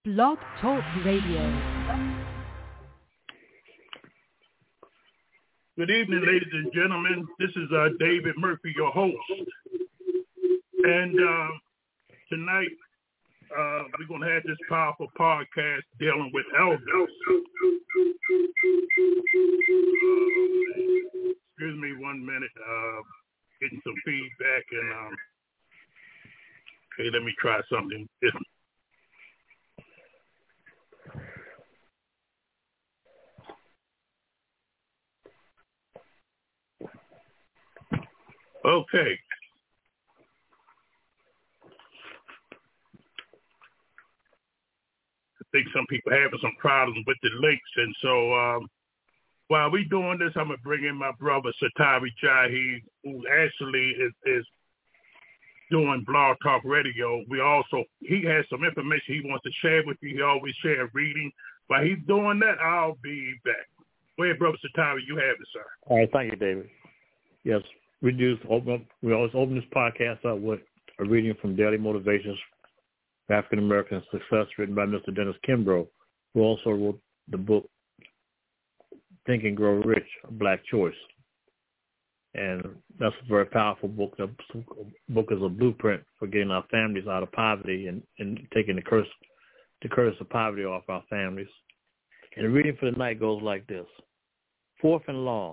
Blog Talk Radio. Good evening, ladies and gentlemen. This is David Murphy, your host. And tonight, we're going to have this powerful podcast dealing with elders. Excuse me 1 minute. Getting some feedback. And okay, let me try something different. Okay. I think some people are having some problems with the links. And so while we're doing this, I'm going to bring in my brother, Satari Jahi, who actually is doing Blog Talk Radio. He has some information he wants to share with you. He always shares reading. While he's doing that, I'll be back. Go ahead, brother Satari. You have it, sir. All right. Thank you, David. Yes. We always open this podcast up with a reading from Daily Motivations for African American Success, written by Mr. Dennis Kimbrough, who also wrote the book Think and Grow Rich, A Black Choice. And that's a very powerful book. The book is a blueprint for getting our families out of poverty and taking the curse of poverty off our families. And the reading for the night goes like this. Fourth and long.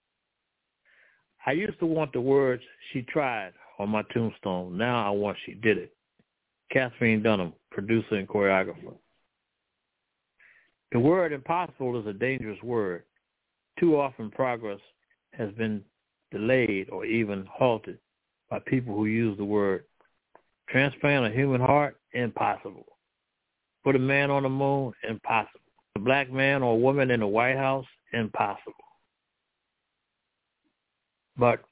I used to want the words "she tried" on my tombstone. Now I want "she did it." Catherine Dunham, producer and choreographer. The word impossible is a dangerous word. Too often progress has been delayed or even halted by people who use the word. Transplant a human heart? Impossible. Put a man on the moon? Impossible. A black man or woman in the White House? Impossible. But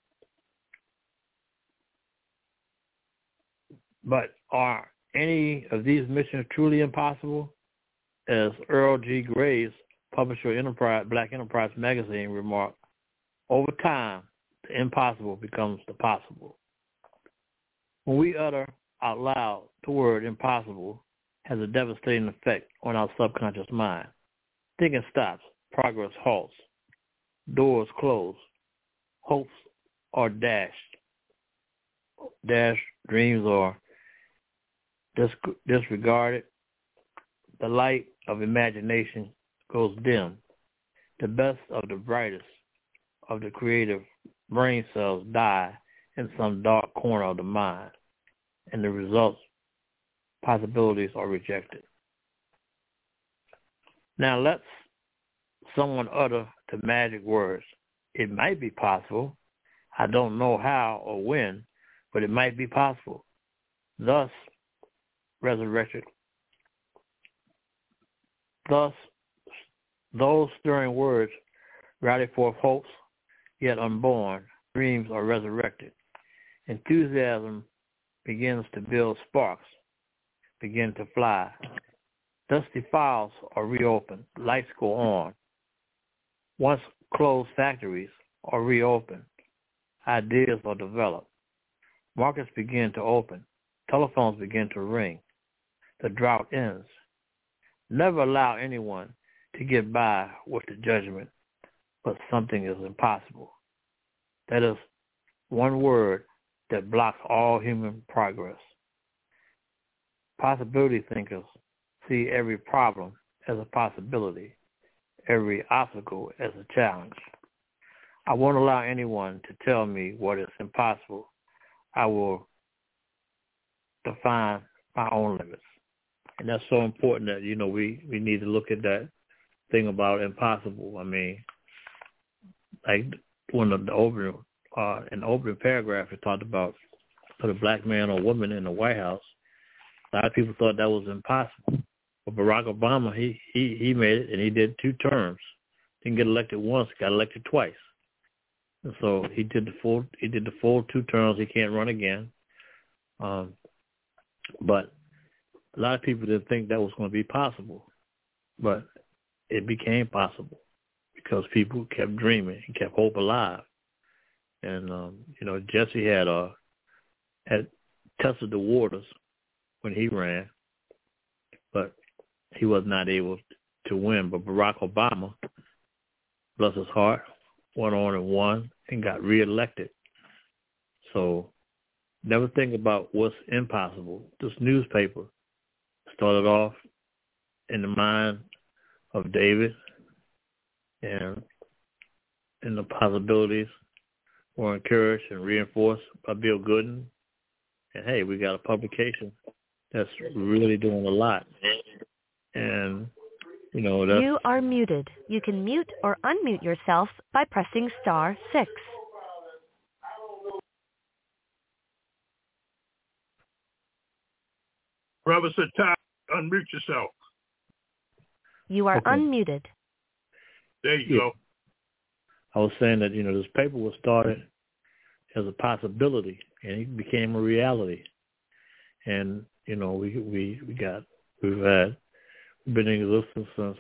are any of these missions truly impossible? As Earl G. Graves, publisher of Black Enterprise magazine, remarked, over time, the impossible becomes the possible. When we utter out loud the word impossible, has a devastating effect on our subconscious mind. Thinking stops, progress halts, doors close, hopes are dashed, dreams are disregarded, the light of imagination goes dim, the best of the brightest of the creative brain cells die in some dark corner of the mind, and the results, possibilities are rejected. Now let someone utter the magic words. It might be possible. I don't know how or when, but it might be possible. Thus, resurrected. Thus, those stirring words rally forth hopes, yet unborn. Dreams are resurrected. Enthusiasm begins to build sparks, begin to fly. Dusty files are reopened. Lights go on. Once closed factories are reopened. Ideas are developed. Markets begin to open. Telephones begin to ring. The drought ends. Never allow anyone to get by with the judgment, but something is impossible. That is one word that blocks all human progress. Possibility thinkers see every problem as a possibility, every obstacle as a challenge. I won't allow anyone to tell me what is impossible. I will define my own limits. And that's so important that, we need to look at that thing about impossible. I mean, like when in the opening paragraph, it talked about put a black man or woman in the White House. A lot of people thought that was impossible. But Barack Obama, he made it, and he did 2 terms. Didn't get elected once, got elected twice. And so he did the full 2 terms. He can't run again. But a lot of people didn't think that was going to be possible. But it became possible because people kept dreaming and kept hope alive. And, Jesse had tested the waters when he ran. But he was not able to win. But Barack Obama, bless his heart, went on and won and got reelected. So never think about what's impossible. This newspaper started off in the mind of David, and the possibilities were encouraged and reinforced by Bill Gooden. And hey, we got a publication that's really doing a lot. And, you know, that's... You are muted. You can mute or unmute yourself by pressing *6. Brother Satai, unmute yourself. You are Okay. unmuted. There you go. I was saying that, you know, this paper was started as a possibility, and it became a reality. And, you know, we've been in existence since,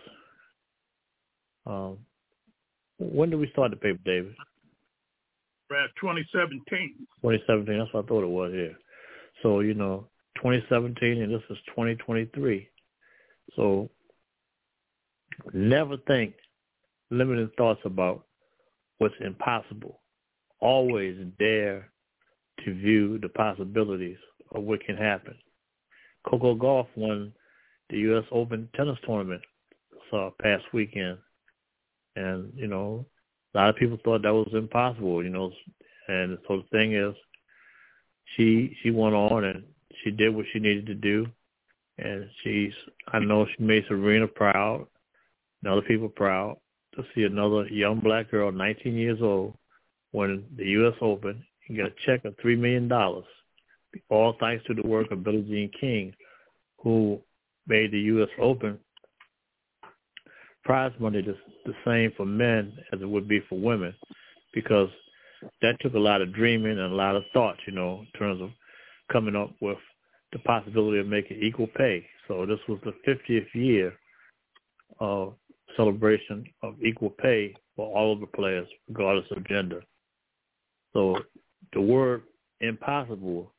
when did we start the paper, David? Around 2017. 2017, that's what I thought it was, yeah. So, you know, 2017, and this is 2023. So never think limited thoughts about what's impossible. Always dare to view the possibilities of what can happen. Coco Gauff won the U.S. Open tennis tournament past weekend. And, you know, a lot of people thought that was impossible, you know. And so the thing is, she went on and she did what she needed to do. And I know she made Serena proud and other people proud to see another young black girl, 19 years old, win the U.S. Open and get a check of $3 million, all thanks to the work of Billie Jean King, who made the U.S. Open prize money the same for men as it would be for women, because that took a lot of dreaming and a lot of thought, you know, in terms of coming up with the possibility of making equal pay. So this was the 50th year of celebration of equal pay for all of the players, regardless of gender. So the word impossible,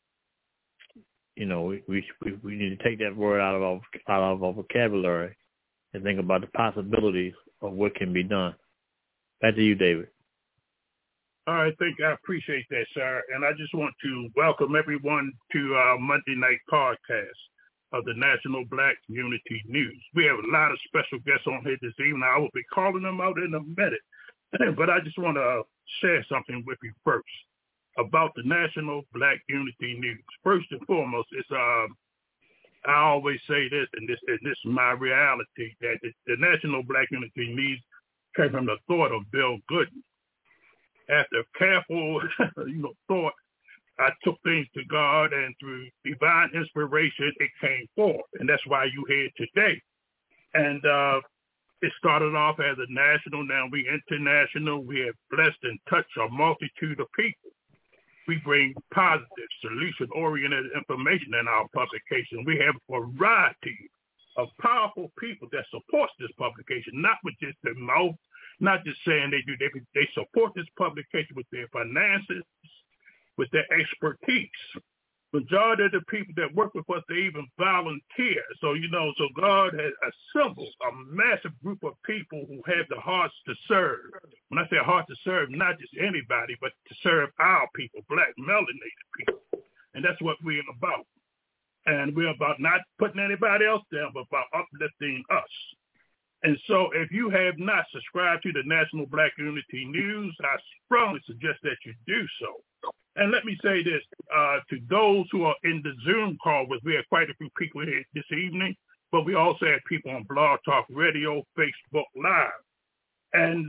you know, we need to take that word out of our vocabulary and think about the possibilities of what can be done. Back to you, David. All right, I appreciate that, sir. And I just want to welcome everyone to our Monday night podcast of the National Black Unity News. We have a lot of special guests on here this evening. I will be calling them out in a minute. But I just want to share something with you first about the National Black Unity News. First and foremost, I always say this, and this is my reality, that the National Black Unity News came from the thought of Bill Gooden. After careful, thought, I took things to God, and through divine inspiration, it came forth. And that's why you're here today. And it started off as a national. Now we international. We have blessed and touched a multitude of people. We bring positive, solution-oriented information in our publication. We have a variety of powerful people that supports this publication, not with just their mouth, not just saying they do. They support this publication with their finances, with their expertise. Majority of the people that work with us, they even volunteer. So, so God has assembled a massive group of people who have the hearts to serve. When I say heart to serve, not just anybody, but to serve our people, black, melanated people. And that's what we're about. And we're about not putting anybody else down, but about uplifting us. And so if you have not subscribed to the National Black Unity News, I strongly suggest that you do so. And let me say this, to those who are in the Zoom call with, we have quite a few people here this evening, but we also have people on Blog Talk Radio, Facebook Live. And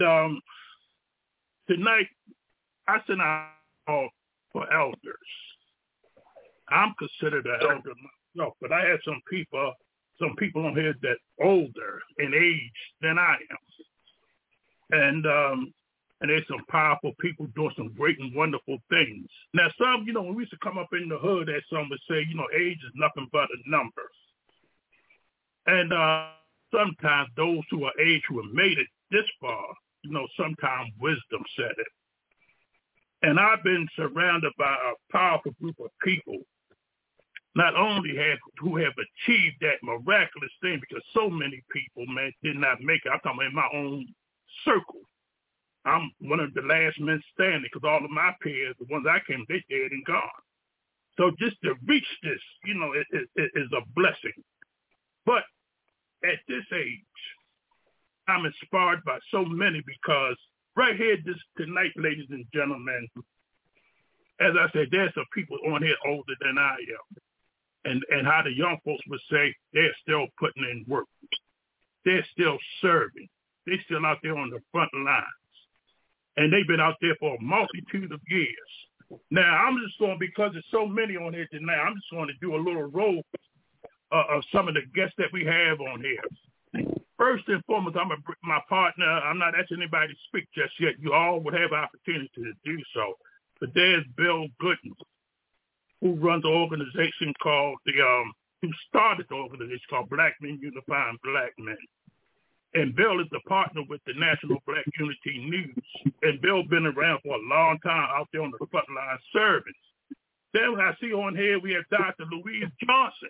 tonight, I sent out for elders. I'm considered an elder myself, but I have some people on here that older in age than I am. And there's some powerful people doing some great and wonderful things. Now, some, when we used to come up in the hood, as some would say, age is nothing but a number. And sometimes those who are age who have made it this far, sometimes wisdom said it. And I've been surrounded by a powerful group of people not only who have achieved that miraculous thing, because so many people, man, did not make it. I'm talking about in my own circle. I'm one of the last men standing because all of my peers, the ones I came, they dead and gone. So just to reach this, it is a blessing. But at this age, I'm inspired by so many because right here tonight, ladies and gentlemen, as I said, there's some people on here older than I am. And how the young folks would say, they're still putting in work. They're still serving. They're still out there on the front lines. And they've been out there for a multitude of years. Now, I'm just going, because there's so many on here tonight, I'm just going to do a little roll of some of the guests that we have on here. First and foremost, I'm my partner. I'm not asking anybody to speak just yet. You all would have opportunity to do so. But there's Bill Gooden, who runs an organization called who started the organization called Black Men Unifying Black Men. And Bill is the partner with the National Black Unity News. And Bill been around for a long time out there on the front line serving. Then I see on here we have Dr. Louise Johnson.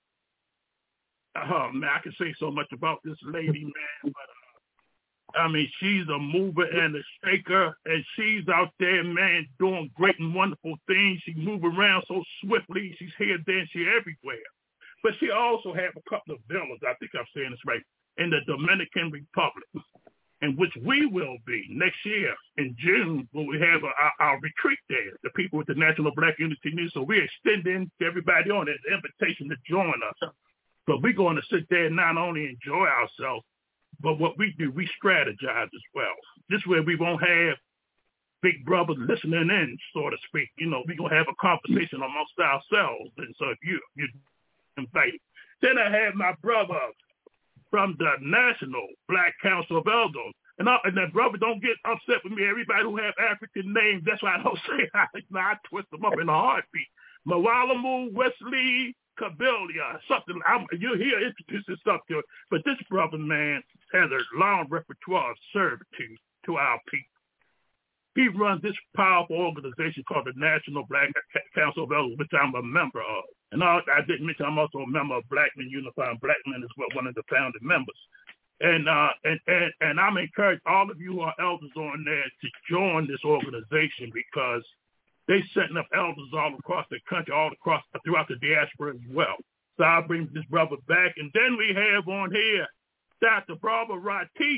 Man, I can say so much about this lady, man, but I mean, she's a mover and a shaker, and she's out there, man, doing great and wonderful things. She moves around so swiftly. She's here, there, she's everywhere. But she also has a couple of villas, I think I'm saying this right, in the Dominican Republic, in which we will be next year in June when we have our retreat there, the people with the National Black Unity News. So we're extending to everybody on it an invitation to join us. But we're going to sit there and not only enjoy ourselves, but what we do, we strategize as well. This way we won't have big brothers listening in, so to speak. We're going to have a conversation amongst ourselves. And so if you're invited. Then I have my brother from the National Black Council of Elders. And that brother, don't get upset with me. Everybody who have African names, that's why I don't say I twist them up in a heartbeat. Mwalamu Wesley Kabilia, something. You'll hear introducing stuff to it. But this brother, man, has a long repertoire of servitude to our people. He runs this powerful organization called the National Black Council of Elders, which I'm a member of. And I didn't mention I'm also a member of Black Men Unifying Black Men as well, one of the founding members. And I'm encouraging all of you who are elders on there to join this organization because they're setting up elders all across the country, throughout the diaspora as well. So I'll bring this brother back. And then we have on here Dr. Barbara Ratis,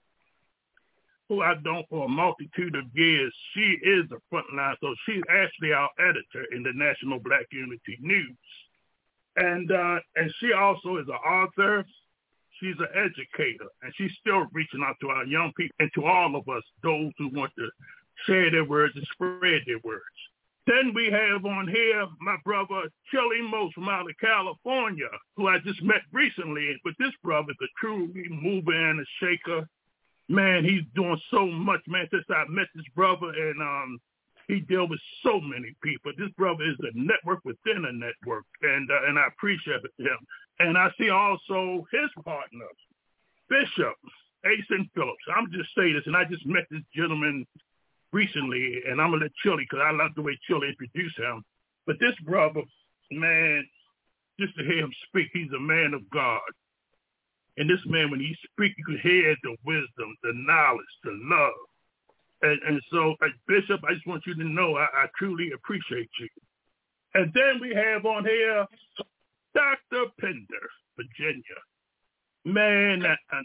who I've known for a multitude of years. She is the frontline, so she's actually our editor in the National Black Unity News. And she also is an author. She's an educator, and she's still reaching out to our young people and to all of us, those who want to share their words and spread their words. Then we have on here my brother Chili Most from out of California, who I just met recently. But this brother's a true mover and a shaker. Man, he's doing so much, man, since I met this brother, and he deals with so many people. This brother is a network within a network, and I appreciate him. And I see also his partner, Bishop Asen Phillips. I'm just saying this, and I just met this gentleman recently, and I'm going to let Chili, because I love the way Chili introduced him. But this brother, man, just to hear him speak, he's a man of God. And this man, when he speaks, you can hear the wisdom, the knowledge, the love. And so, Bishop, I just want you to know I truly appreciate you. And then we have on here Dr. Pender, Virginia. Man,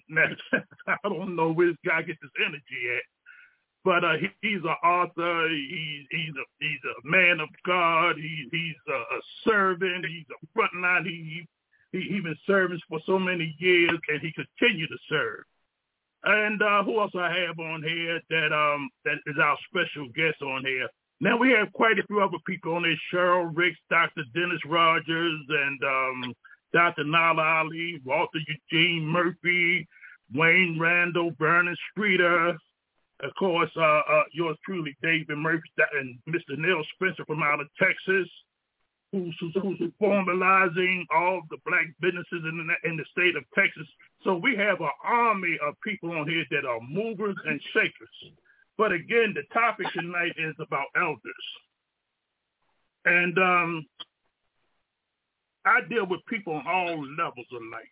I don't know where this guy gets his energy at. But he's an author. He's a man of God. He's a servant. He's a frontline. He's been serving for so many years, and he continues to serve. And who else I have on here that is our special guest on here? Now we have quite a few other people on there: Cheryl Ricks, Dr. Dennis Rogers, and Dr. Nala Ali, Walter Eugene Murphy, Wayne Randall, Vernon Streeter. Of course, yours truly, David Murphy, and Mr. Neil Spencer from out of Texas, who's formalizing all the black businesses in the state of Texas. So we have an army of people on here that are movers and shakers. But again, the topic tonight is about elders. And I deal with people on all levels of life.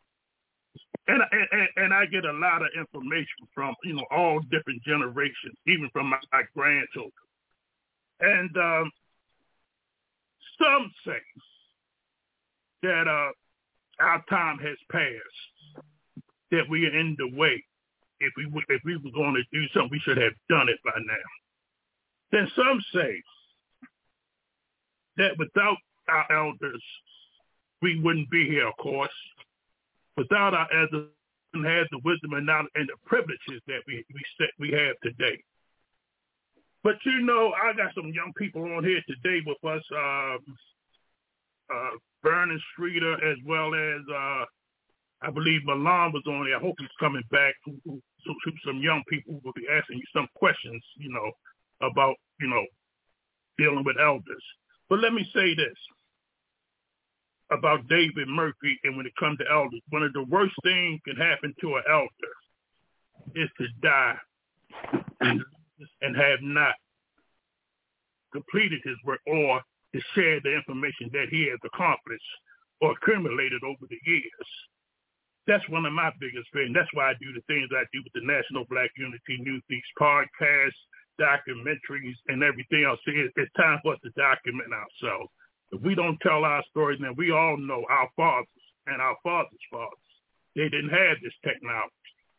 And I get a lot of information from, all different generations, even from my grandchildren. And some say that our time has passed, that we are in the way. If we were going to do something, we should have done it by now. Then some say that without our elders, we wouldn't be here, of course. Without our elders, we had the wisdom and knowledge and the privileges that we have today. But I got some young people on here today with us, Vernon Streeter, as well as I believe Milan was on there. I hope he's coming back. Some young people will be asking you some questions, about dealing with elders. But let me say this about David Murphy, and when it comes to elders, one of the worst things can happen to an elder is to die and have not completed his work or to share the information that he has accomplished or accumulated over the years. That's one of my biggest fears. That's why I do the things I do with the National Black Unity News, these podcasts, documentaries, and everything else. It's time for us to document ourselves. If we don't tell our stories, then we all know our fathers and our fathers' fathers. They didn't have this technology,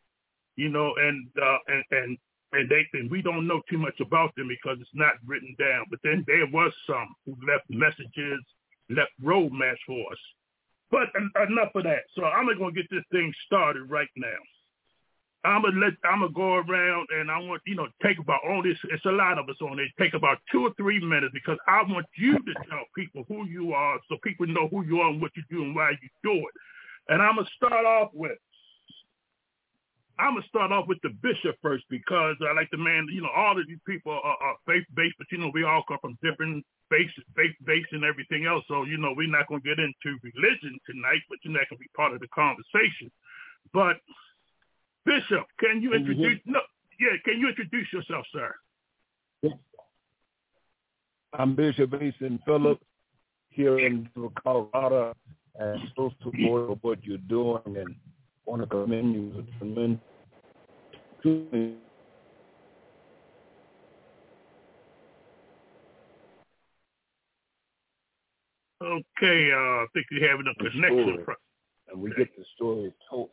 and we don't know too much about them because it's not written down. But then there was some who left messages, left roadmaps for us. But enough of that. So I'm going to get this thing started right now. I'm gonna go around and I want take about all this. It's a lot of us on it. Take about 2 or 3 minutes because I want you to tell people who you are, so people know who you are and what you do and why you do it. And I'm gonna start off with the bishop first because I like the man. All of these people are faith-based, but we all come from different faith-based and everything else. So we're not gonna get into religion tonight, but that can be part of the conversation. But Bishop, can you introduce? Can you introduce yourself, sir? I'm Bishop Mason Phillips here in Colorado, and so support of what you're doing, and want to commend you for Okay, I think you're having a connection. And we get the story told.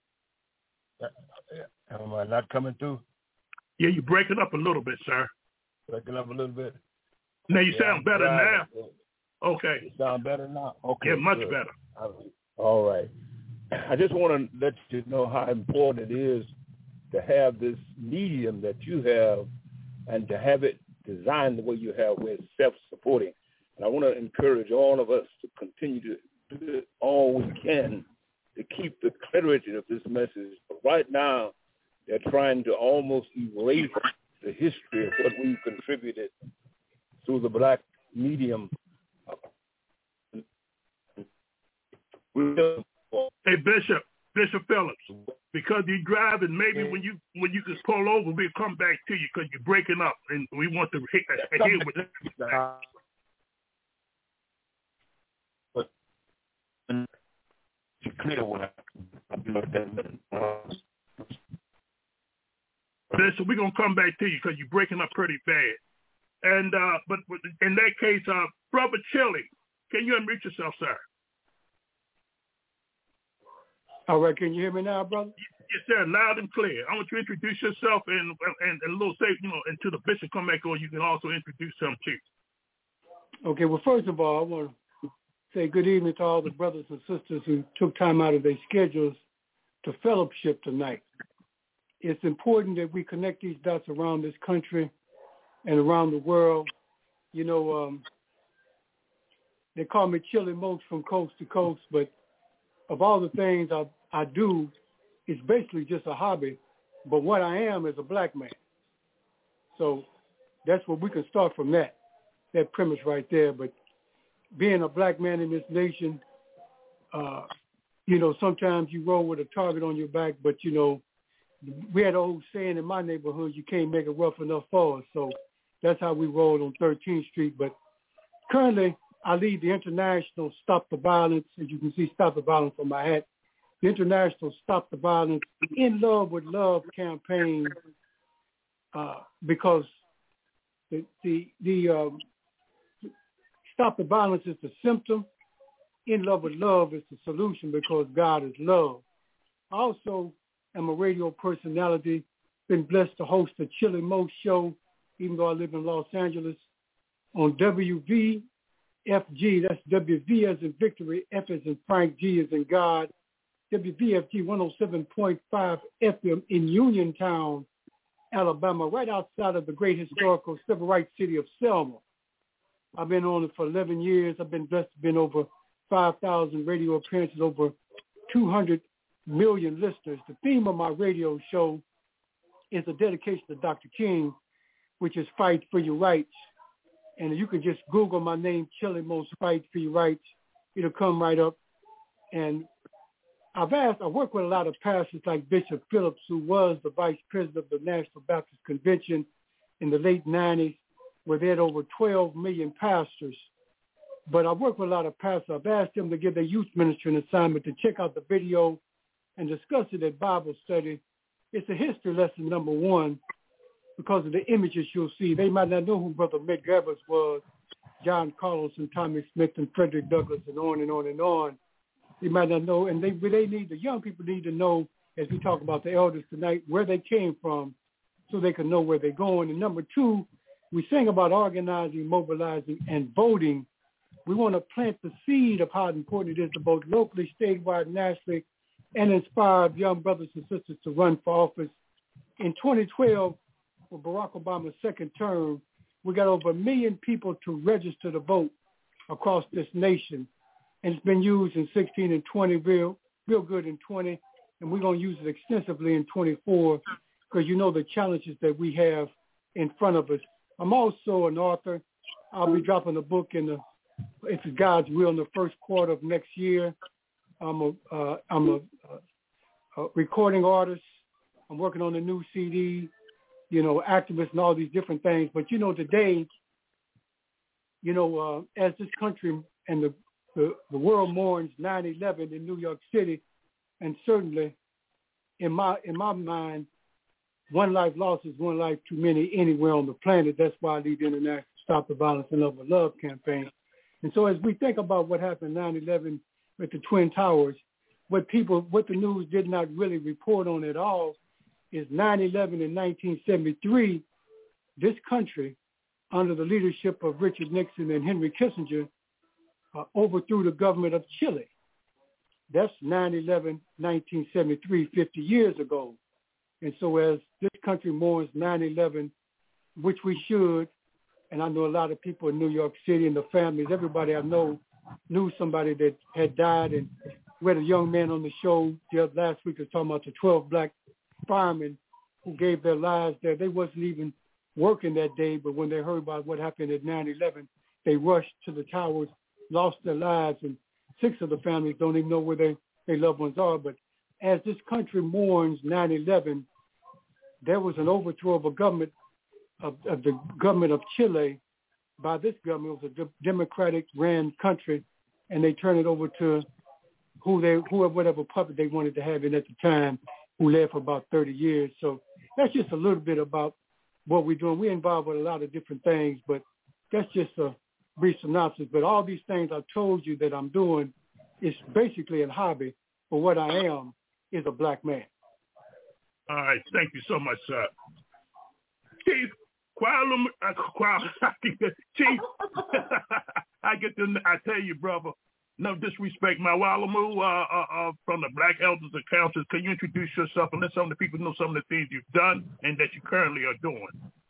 Am I not coming through? Yeah, you're breaking up a little bit, sir. Breaking up a little bit? Now you sound better now. Okay. You sound better now? Okay. Yeah, much good. better. All right. I just want to let you know how important it is to have this medium that you have and to have it designed the way you have where it's self-supporting. And I want to encourage all of us to continue to do all we can to keep the clarity of this message. But right now, they're trying to almost erase the history of what we've contributed through the black medium. Hey, Bishop Phillips, because you're driving, maybe when you can pull over, we'll come back to you because you're breaking up, and we want to hear what that. Clear what Listen, we're gonna come back to you because you're breaking up pretty bad. And but in that case, Brother Chili, can you unmute yourself, sir? All right, can you hear me now, brother? Yes, sir, loud and clear. I want you to introduce yourself and a little say, until the bishop come back on, you can also introduce him too. Okay, well, first of all, I want to say good evening to all the brothers and sisters who took time out of their schedules to fellowship tonight. It's important that we connect these dots around this country and around the world. They call me Chili Moats from coast to coast, but of all the things I do, it's basically just a hobby. But what I am is a black man. So that's what we can start from that premise right there. But being a black man in this nation, sometimes you roll with a target on your back, but, we had an old saying in my neighborhood, you can't make it rough enough for us. So that's how we roll on 13th Street. But currently, I lead the International Stop the Violence, as you can see, Stop the Violence on my hat, the International Stop the Violence In Love with Love campaign, because the Stop the Violence is the symptom. In Love with Love is the solution, because God is love. I also am a radio personality, been blessed to host the Chili Mo show, even though I live in Los Angeles, on WVFG. That's WV as in Victory, F as in Frank, G as in God. WVFG 107.5 FM in Uniontown, Alabama, right outside of the great historical civil rights city of Selma. I've been on it for 11 years. I've been blessed to been over 5,000 radio appearances, over 200 million listeners. The theme of my radio show is a dedication to Dr. King, which is Fight for Your Rights. And you can just Google my name, Chili Mo's Fight for Your Rights. It'll come right up. And I work with a lot of pastors like Bishop Phillips, who was the vice president of the National Baptist Convention in the late 90s, where they had over 12 million pastors. But I work with a lot of pastors. I've asked them to give their youth ministry an assignment to check out the video and discuss it at Bible study. It's a history lesson, number one, because of the images you'll see. They might not know who Brother Medgar Evers was, John Carlos and Tommy Smith and Frederick Douglass, and on and on and on. They might not know, and the young people need to know, as we talk about the elders tonight, where they came from so they can know where they're going. And number two, we sing about organizing, mobilizing, and voting. We want to plant the seed of how important it is to vote locally, statewide, nationally, and inspire young brothers and sisters to run for office. In 2012, for Barack Obama's second term, we got over 1 million people to register to vote across this nation. And it's been used in 16 and 20, real good in 20, and we're going to use it extensively in 24, because you know the challenges that we have in front of us. I'm also an author. I'll be dropping a book if it's God's will, in the first quarter of next year. I'm a recording artist. I'm working on a new CD, activist and all these different things. But, today, as this country and the world mourns 9/11 in New York City, and certainly in my mind, one life lost is one life too many anywhere on the planet. That's why I lead the International Stop the Violence and Love with Love campaign. And so as we think about what happened 9/11 with the Twin Towers, what the news did not really report on at all is 9/11 in 1973, this country, under the leadership of Richard Nixon and Henry Kissinger, overthrew the government of Chile. That's 9/11, 1973, 50 years ago. And so as this country mourns 9/11, which we should, and I know a lot of people in New York City and the families, everybody I know knew somebody that had died. And we had a young man on the show last week was talking about the 12 black firemen who gave their lives there. They wasn't even working that day, but when they heard about what happened at 9/11, they rushed to the towers, lost their lives, and 6 of the families don't even know where their loved ones are. But as this country mourns 9/11, there was an overthrow of a government, of the government of Chile by this government. It was a Democratic-ran country, and they turned it over to whatever puppet they wanted to have in at the time, who led for about 30 years. So that's just a little bit about what we're doing. We're involved with a lot of different things, but that's just a brief synopsis. But all these things I told you that I'm doing is basically a hobby, but what I am is a black man. All right. Thank you so much, sir. Chief, Chief, I tell you, brother, no disrespect, my Walamu from the Black Elders and Councils. Can you introduce yourself and let some of the people know some of the things you've done and that you currently are doing?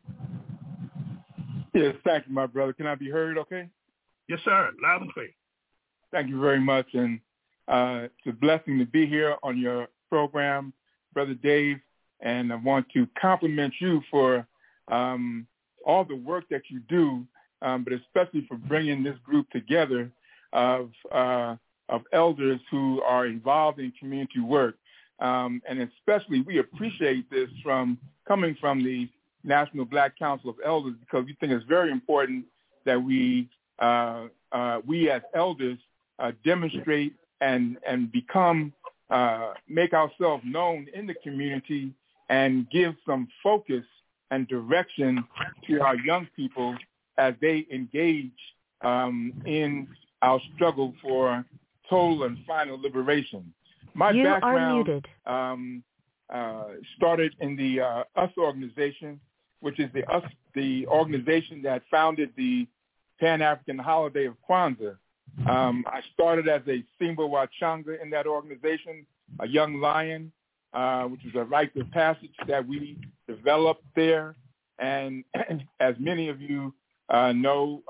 Yes, thank you, my brother. Can I be heard okay? Yes, sir. Loud and clear. Thank you very much. And it's a blessing to be here on your program, Brother Dave. And I want to compliment you for all the work that you do, but especially for bringing this group together of elders who are involved in community work. And especially we appreciate this coming from the National Black Council of Elders, because we think it's very important that we we as elders demonstrate and become, make ourselves known in the community and give some focus and direction to our young people as they engage in our struggle for total and final liberation. My background started in the US organization, which is the organization that founded the Pan-African holiday of Kwanzaa. I started as a Simba Wachanga in that organization, a young lion, which is a rite of passage that we developed there. And as many of you know,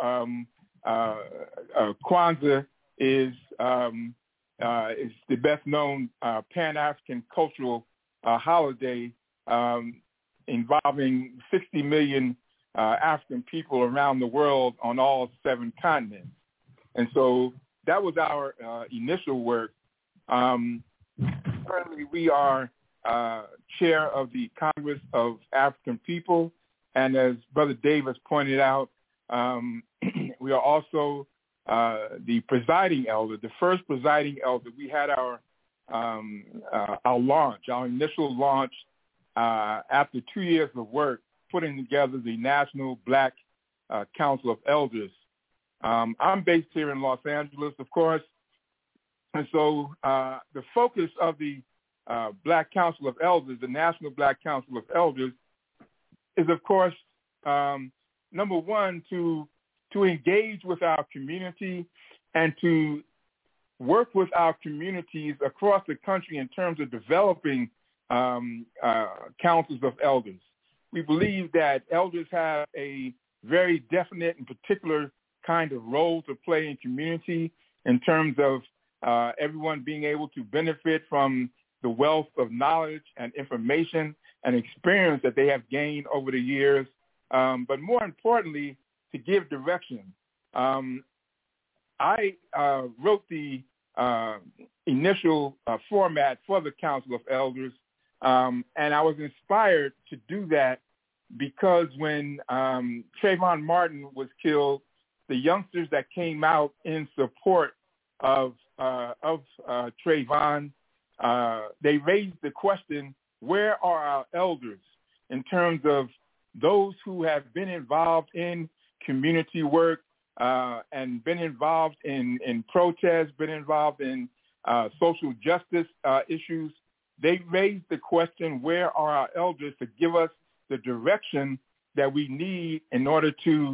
Kwanzaa is the best known Pan-African cultural holiday involving 60 million African people around the world on all 7 continents. And so that was our initial work. Currently, we are chair of the Congress of African People. And as Brother Dave has pointed out, we are also the presiding elder, the first presiding elder. We had our launch, our initial launch after 2 years of work, putting together the National Black Council of Elders. I'm based here in Los Angeles, of course, and so the focus of the Black Council of Elders, the National Black Council of Elders, is, of course, number one, to engage with our community and to work with our communities across the country in terms of developing councils of elders. We believe that elders have a very definite and particular kind of role to play in community in terms of everyone being able to benefit from the wealth of knowledge and information and experience that they have gained over the years, but more importantly, to give direction. I wrote the initial format for the Council of Elders, and I was inspired to do that because when Trayvon Martin was killed, the youngsters that came out in support of Trayvon, they raised the question, where are our elders in terms of those who have been involved in community work and been involved in protests, been involved in social justice issues? They raised the question, where are our elders to give us the direction that we need in order to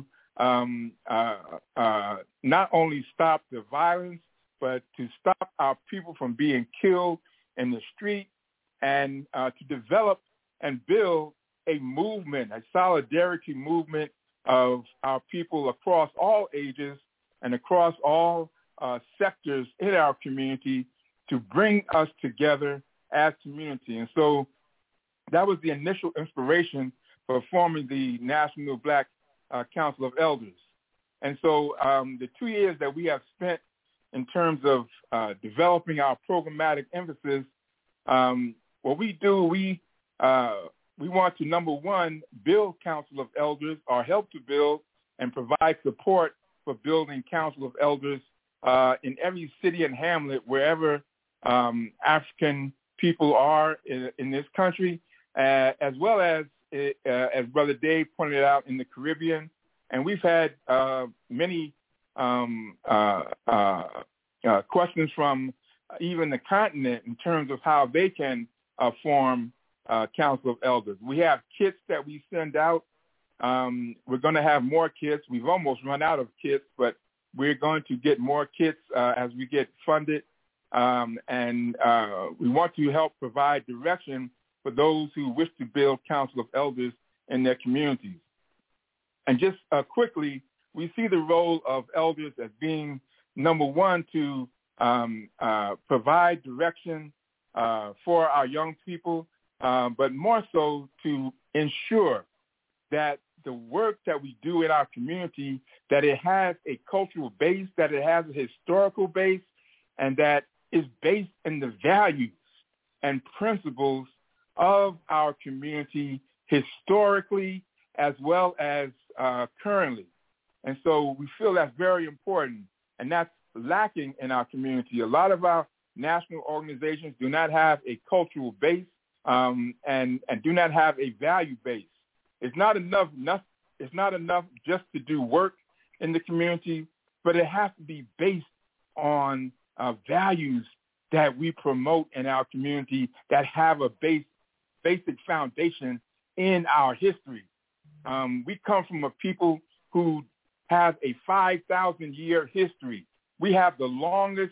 not only stop the violence, but to stop our people from being killed in the street and to develop and build a movement, a solidarity movement of our people across all ages and across all sectors in our community to bring us together as community. And so that was the initial inspiration for forming the National Black Council of Elders. And so the 2 years that we have spent in terms of developing our programmatic emphasis, what we do, we want to, number one, build Council of Elders or help to build and provide support for building Council of Elders in every city and hamlet wherever African people are in this country, as well as Brother Dave pointed out, in the Caribbean. And we've had many questions from even the continent in terms of how they can form Council of Elders. We have kits that we send out. We're going to have more kits. We've almost run out of kits, but we're going to get more kits as we get funded. And we want to help provide direction for those who wish to build Council of Elders in their communities. And just quickly, we see the role of elders as being, number one, to provide direction for our young people, but more so to ensure that the work that we do in our community, that it has a cultural base, that it has a historical base, and that is based in the values and principles of our community historically as well as currently. And so we feel that's very important. and that's lacking in our community. A lot of our national organizations do not have a cultural base and do not have a value base. It's not enough just to do work in the community, but it has to be based on values that we promote in our community that have a basic foundation in our history. We come from a people who have a 5,000-year history. We have the longest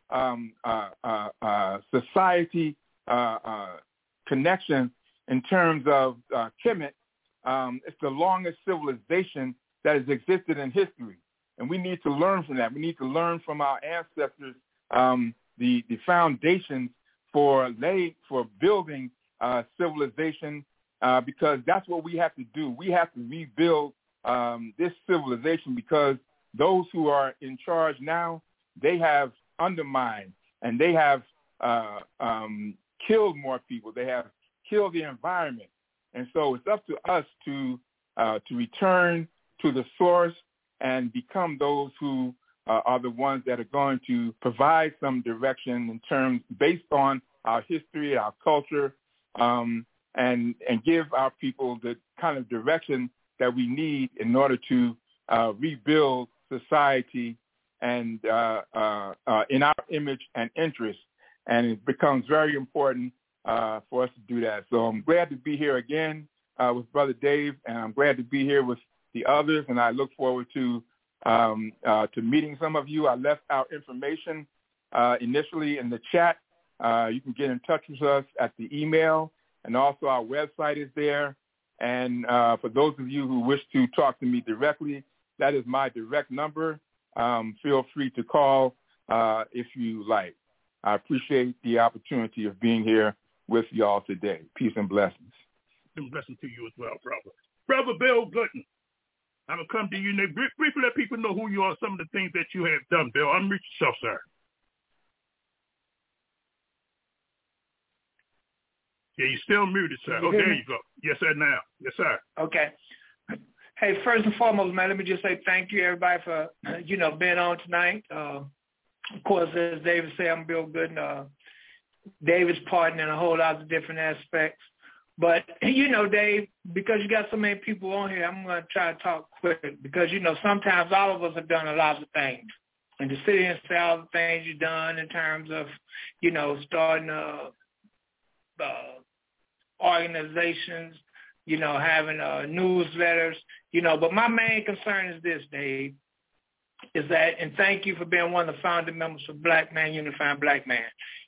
society connection in terms of Kemet. It's the longest civilization that has existed in history, and we need to learn from that. We need to learn from our ancestors the foundations for building civilization, because that's what we have to do. We have to rebuild this civilization, because those who are in charge now, they have undermined and they have killed more people. They have killed the environment. And so it's up to us to return to the source and become those who are the ones that are going to provide some direction in terms based on our history, our culture, and give our people the kind of direction that we need in order to rebuild society and in our image and interest. And it becomes very important for us to do that. So I'm glad to be here again with Brother Dave, and I'm glad to be here with the others, and I look forward to meeting some of you. I left our information initially in the chat. You can get in touch with us at the email, and also our website is there. And for those of you who wish to talk to me directly, that is my direct number. Feel free to call if you like. I appreciate the opportunity of being here with y'all today. Peace and blessings. And blessings to you as well, brother. Brother Bill Gooden, I'm going to come to you now. Briefly let people know who you are, some of the things that you have done, Bill. Unmute yourself, sir. Yeah, you're still muted, sir. Oh, there you go. Yes, sir, now. Yes, sir. Okay. Hey, first and foremost, man, let me just say thank you, everybody, for, being on tonight. Of course, as David said, I'm Bill Gooden, David's partner in a whole lot of different aspects. But, Dave, because you got so many people on here, I'm going to try to talk quick because, sometimes all of us have done a lot of things. And to sit here and say all the things you've done in terms of, starting organizations, having newsletters, but my main concern is this, Dave, is that, and thank you for being one of the founding members of Black Man Unifying Black Man.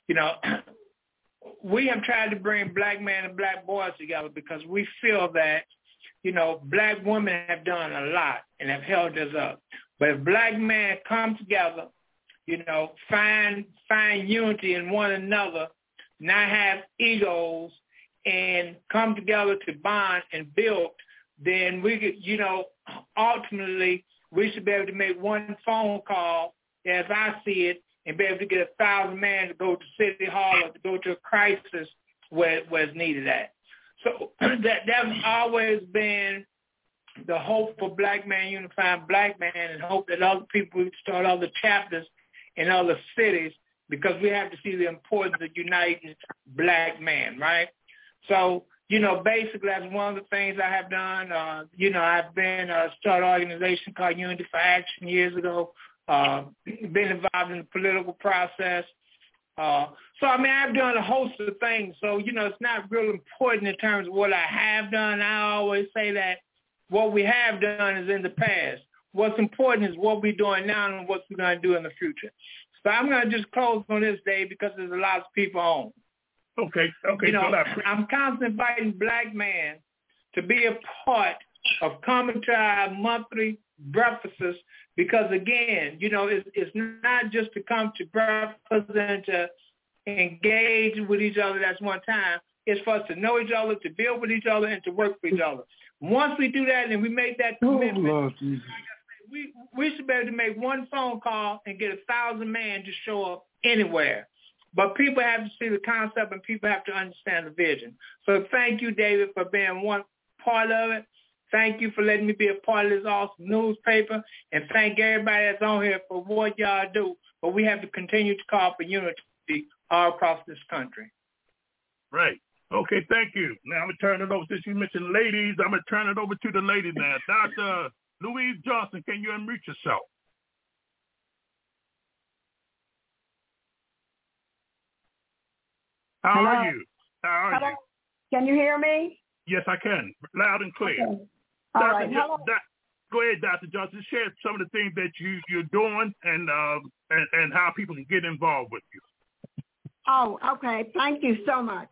We have tried to bring black men and black boys together because we feel that, black women have done a lot and have held us up. But if black men come together, find unity in one another, not have egos, and come together to bond and build, then we could, ultimately we should be able to make one phone call, as I see it, and be able to get 1,000 men to go to City Hall or to go to a crisis where it's needed at. So that's always been the hope for Black Man Unifying Black Man, and hope that other people start other chapters in other cities, because we have to see the importance of uniting black men, right? So, basically that's one of the things I have done. I've been started an organization called Unity for Action years ago. Been involved in the political process. I've done a host of things. So, it's not real important in terms of what I have done. I always say that what we have done is in the past. What's important is what we're doing now and what we're going to do in the future. So I'm going to just close on this, Dave, because there's a lot of people on. Okay. I'm constantly inviting black men to be a part of coming to our monthly breakfasts, because, again, it's not just to come to breakfast and to engage with each other. That's one time. It's for us to know each other, to build with each other, and to work for each other. Once we do that and we make that commitment, we should be able to make one phone call and get 1,000 men to show up anywhere. But people have to see the concept, and people have to understand the vision. So thank you, David, for being one part of it. Thank you for letting me be a part of this awesome newspaper, and thank everybody that's on here for what y'all do. But we have to continue to call for unity all across this country. Right. Okay, thank you. Now I'm going to turn it over, since you mentioned ladies, I'm going to turn it over to the lady now. Dr. Louise Johnson, can you unmute yourself? How are you? Can you hear me? Yes, I can. Loud and clear. Okay. All right. Hello. Go ahead, Dr. Johnson. Share some of the things that you're doing and how people can get involved with you. Oh, okay. Thank you so much.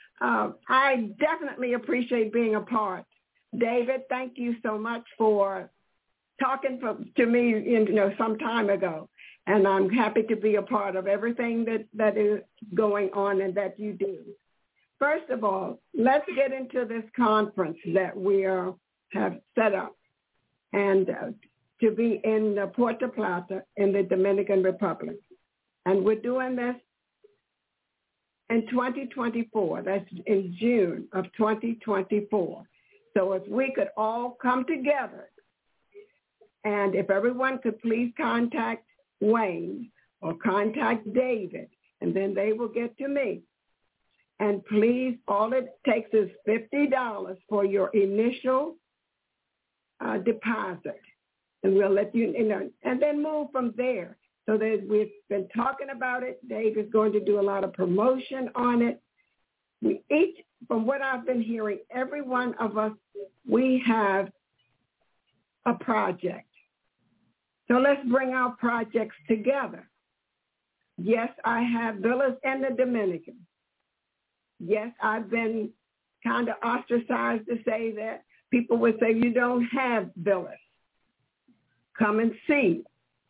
I definitely appreciate being a part. David, thank you so much for talking to me, some time ago. And I'm happy to be a part of everything that is going on and that you do. First of all, let's get into this conference that we have set up, and to be in Puerto Plata in the Dominican Republic. And we're doing this in 2024. That's in June of 2024. So if we could all come together, and if everyone could please contact Wayne or contact David, and then they will get to me. And please, all it takes is $50 for your initial deposit. And we'll let you know, and then move from there. So that we've been talking about it. Dave is going to do a lot of promotion on it. We each, from what I've been hearing, every one of us, we have a project. So let's bring our projects together. Yes, I have villas in the Dominican. Yes, I've been kind of ostracized to say that. People would say, you don't have villas. Come and see.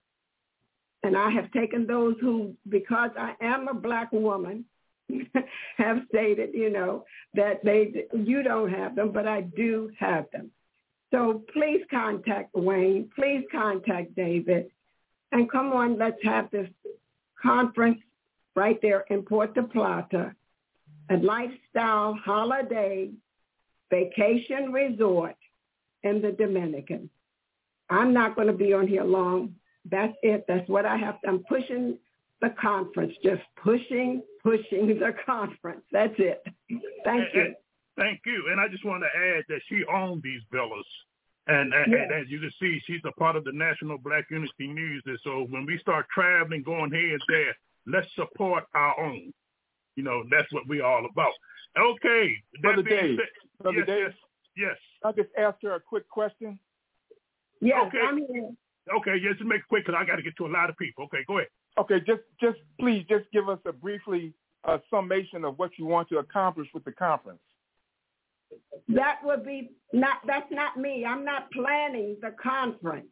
And I have taken those who, because I am a Black woman, have stated, that you don't have them, but I do have them. So please contact Wayne. Please contact David. And come on, let's have this conference right there in Puerto Plata, a lifestyle holiday vacation resort in the Dominican. I'm not going to be on here long. That's it. That's what I have to. I'm pushing the conference, just pushing the conference. That's it. Thank you. Thank you. And I just want to add that she owned these villas. And as you can see, she's a part of the National Black Unity News. And so when we start traveling, going here and there, let's support our own. That's what we're all about. Okay. Brother Dave. Yes. I'll just ask her a quick question. Yes, okay. I'm here. Okay, just make it quick because I got to get to a lot of people. Okay, go ahead. Okay, just please give us a briefly summation of what you want to accomplish with the conference. That would be that's not me. I'm not planning the conference.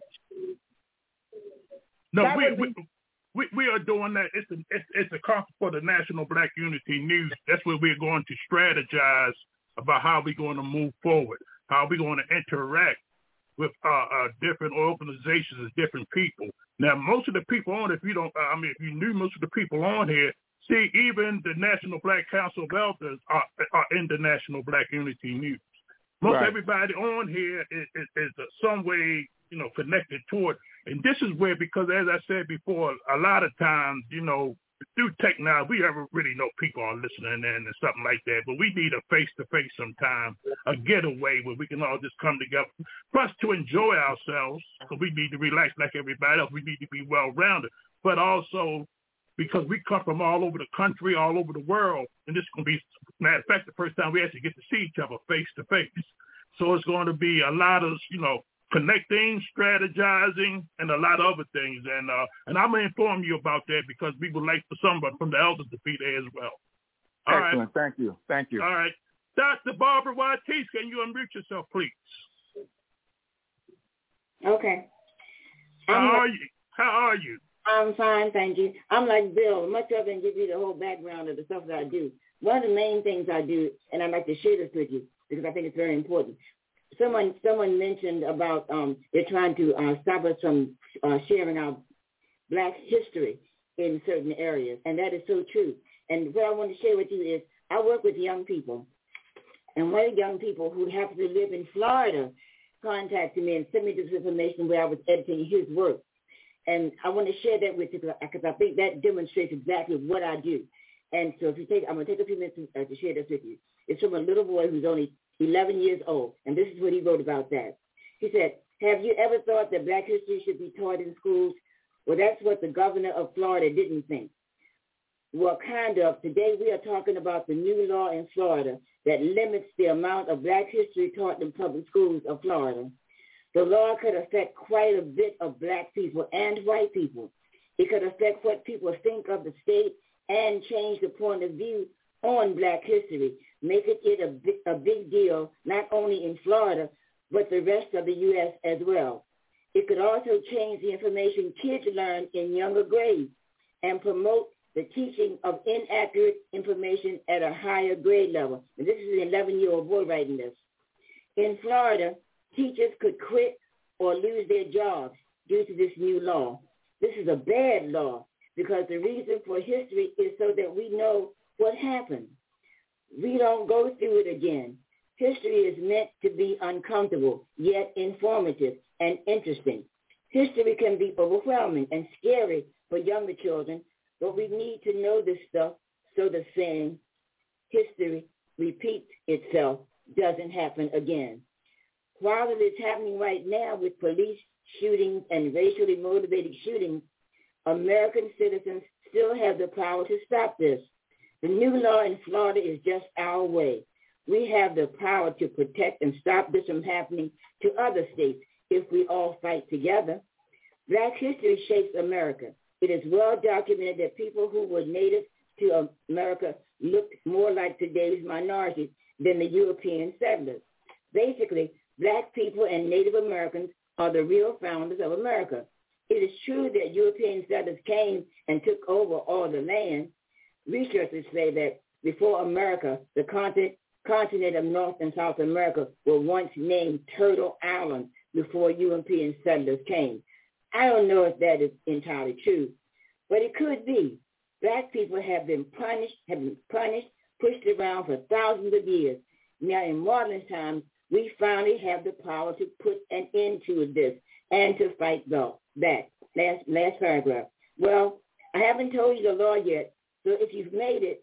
No, we are doing that. It's a conference for the National Black Unity News. That's where we're going to strategize about how we're going to move forward, how we're going to interact with different organizations and different people. Now, most of the people on, if you knew most of the people on here, see, even the National Black Council of Elders are in the National Black Unity News. Most everybody on here is some way, connected to it. And this is where, because as I said before, a lot of times, through technology, we ever really know people are listening in and something like that. But we need a face-to-face sometime, a getaway where we can all just come together. Plus, to enjoy ourselves, because we need to relax like everybody else. We need to be well-rounded. But also, because we come from all over the country, all over the world, and this is going to be, matter of fact, the first time we actually get to see each other face-to-face. So it's going to be a lot of, connecting, strategizing, and a lot of other things. And I'm going to inform you about that because we would like for somebody from the elders to be there as well. All Excellent. Right. Thank you. All right. Dr. Barbara Watis, can you unmute yourself, please? Okay. How are you? I'm fine, thank you. I'm like Bill. Much of it and give you the whole background of the stuff that I do. One of the main things I do, and I'd like to share this with you because I think it's very important. Someone mentioned about they're trying to stop us from sharing our Black history in certain areas, and that is so true. And what I want to share with you is I work with young people, and one of the young people who happen to live in Florida contacted me and sent me this information where I was editing his work. And I want to share that with you because I think that demonstrates exactly what I do. And so I'm going to take a few minutes to share this with you. It's from a little boy who's only 11 years old, and this is what he wrote about that. He said, have you ever thought that Black history should be taught in schools? Well, that's what the governor of Florida didn't think. Well, kind of. Today we are talking about the new law in Florida that limits the amount of Black history taught in public schools of Florida. The law could affect quite a bit of Black people and white people. It could affect what people think of the state and change the point of view on Black history, making it a big deal not only in Florida, but the rest of the U.S. as well. It could also change the information kids learn in younger grades and promote the teaching of inaccurate information at a higher grade level. And this is an 11-year-old boy writing this. In Florida, teachers could quit or lose their jobs due to this new law. This is a bad law because the reason for history is so that we know what happened. We don't go through it again. History is meant to be uncomfortable, yet informative and interesting. History can be overwhelming and scary for younger children, but we need to know this stuff so the saying, history repeats itself, doesn't happen again. While it is happening right now with police shootings and racially motivated shootings, American citizens still have the power to stop this. The new law in Florida is just our way. We have the power to protect and stop this from happening to other states if we all fight together. Black history shapes America. It is well documented that people who were native to America looked more like today's minorities than the European settlers. Basically, Black people and Native Americans are the real founders of America. It is true that European settlers came and took over all the land. Researchers say that before America, the continent of North and South America were once named Turtle Island before European settlers came. I don't know if that is entirely true, but it could be. Black people have been punished, pushed around for thousands of years. Now in modern times, we finally have the power to put an end to this and to fight back. Last paragraph. Well, I haven't told you the law yet, so if you've made it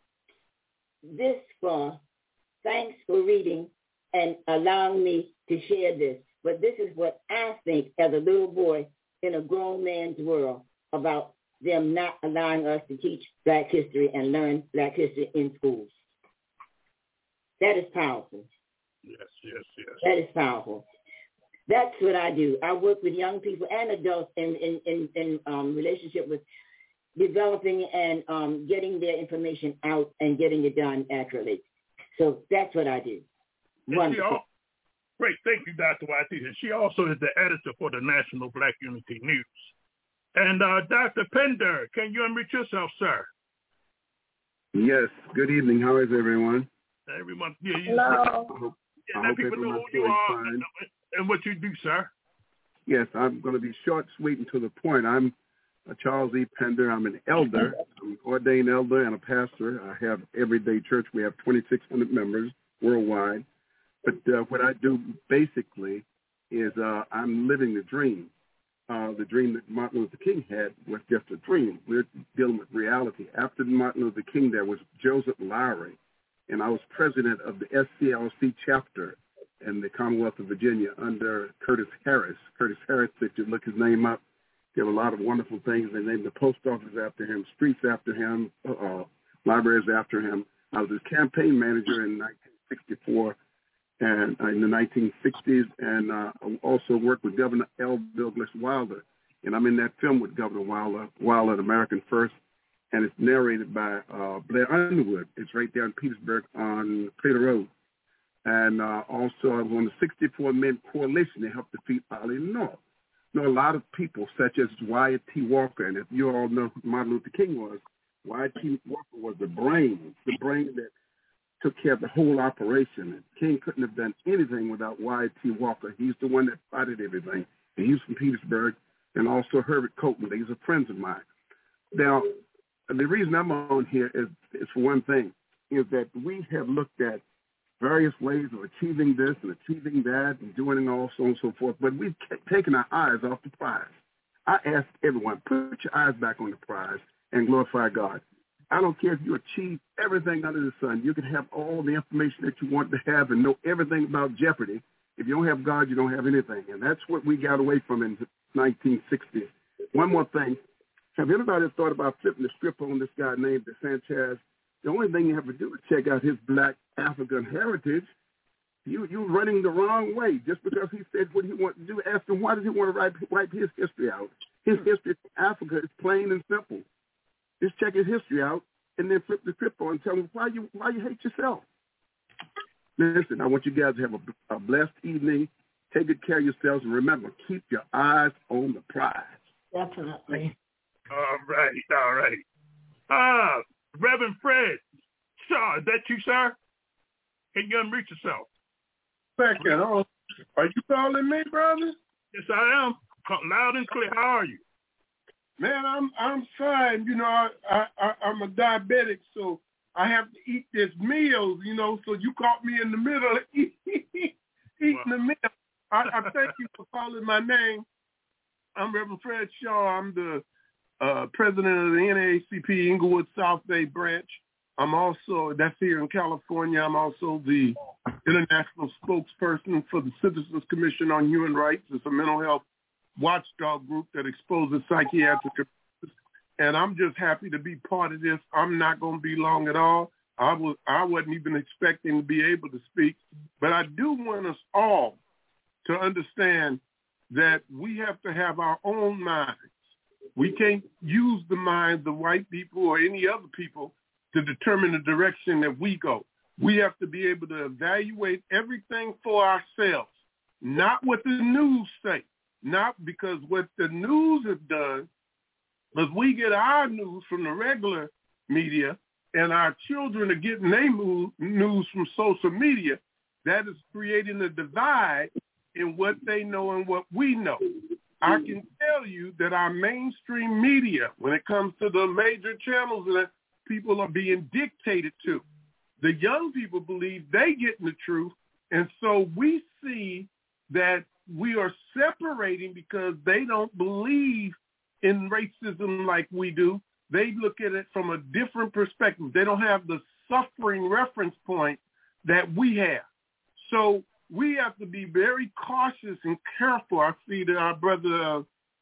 this far, thanks for reading and allowing me to share this. But this is what I think as a little boy in a grown man's world about them not allowing us to teach Black history and learn Black history in schools. That is powerful. Yes. That is powerful. That's what I do. I work with young people and adults in relationship with developing and getting their information out and getting it done accurately. So that's what I do. Wonderful. Great. Thank you, Dr. White. And she also is the editor for the National Black Unity News. And Dr. Pender, can you unmute yourself, sir? Yes. Good evening. How is everyone? Everyone. Hello. Let people know who you are and what you do, sir. Yes, I'm going to be short, sweet, and to the point. I'm Charles E. Pender. I'm an elder. I'm an ordained elder and a pastor. I have Everyday Church. We have 2,600 members worldwide. But what I do basically is I'm living the dream. The dream that Martin Luther King had was just a dream. We're dealing with reality. After Martin Luther King, there was Joseph Lowery, and I was president of the SCLC chapter in the Commonwealth of Virginia under Curtis Harris. Curtis Harris, if you look his name up, did a lot of wonderful things. They named the post office after him, streets after him, libraries after him. I was his campaign manager in 1964 and in the 1960s, and also worked with Governor L. Douglas Wilder. And I'm in that film with Governor Wilder, American First, and it's narrated by Blair Underwood. It's right there in Petersburg on Plato Road. And also I was on the 64 Men Coalition that helped defeat Ali North. You know, a lot of people, such as Wyatt T. Walker, and if you all know who Martin Luther King was, Wyatt T. Walker was the brain that took care of the whole operation. And King couldn't have done anything without Wyatt T. Walker. He's the one that started everything. And he's from Petersburg, and also Herbert Copeland. These are friends of mine. Now, the reason I'm on here is for one thing, is that we have looked at various ways of achieving this and achieving that and doing it all so on and so forth. But we've taken our eyes off the prize. I ask everyone, put your eyes back on the prize and glorify God. I don't care if you achieve everything under the sun. You can have all the information that you want to have and know everything about Jeopardy. If you don't have God, you don't have anything. And that's what we got away from in 1960. One more thing. Have anybody thought about flipping the script on this guy named DeSanchez? The only thing you have to do is check out his black African heritage. You're running the wrong way. Just because he said what he wanted to do, ask him why does he want to wipe his history out? His history from Africa is plain and simple. Just check his history out and then flip the script on and tell him why you hate yourself. Listen, I want you guys to have a blessed evening. Take good care of yourselves, and remember, keep your eyes on the prize. Definitely. All right. Reverend Fred Shaw, is that you, sir? Can you unmute yourself? Second. Are you calling me, brother? Yes, I am. Loud and clear. How are you? Man, I'm fine. You know, I'm a diabetic, so I have to eat this meals, you know, so you caught me in the middle of eating the meal. I thank you for calling my name. I'm Reverend Fred Shaw. I'm the president of the NAACP Inglewood South Bay branch. I'm also, that's here in California, I'm also the international spokesperson for the Citizens Commission on Human Rights. It's a mental health watchdog group that exposes psychiatric abuse. And I'm just happy to be part of this. I'm not going to be long at all. I wasn't even expecting to be able to speak. But I do want us all to understand that we have to have our own minds. We can't use the minds of white people or any other people to determine the direction that we go. We have to be able to evaluate everything for ourselves, not what the news say, not because what the news has done, because we get our news from the regular media and our children are getting their news from social media. That is creating a divide in what they know and what we know. I can tell you that our mainstream media, when it comes to the major channels that people are being dictated to, the young people believe they getting the truth. And so we see that we are separating because they don't believe in racism like we do. They look at it from a different perspective. They don't have the suffering reference point that we have. So we have to be very cautious and careful. I see that our brother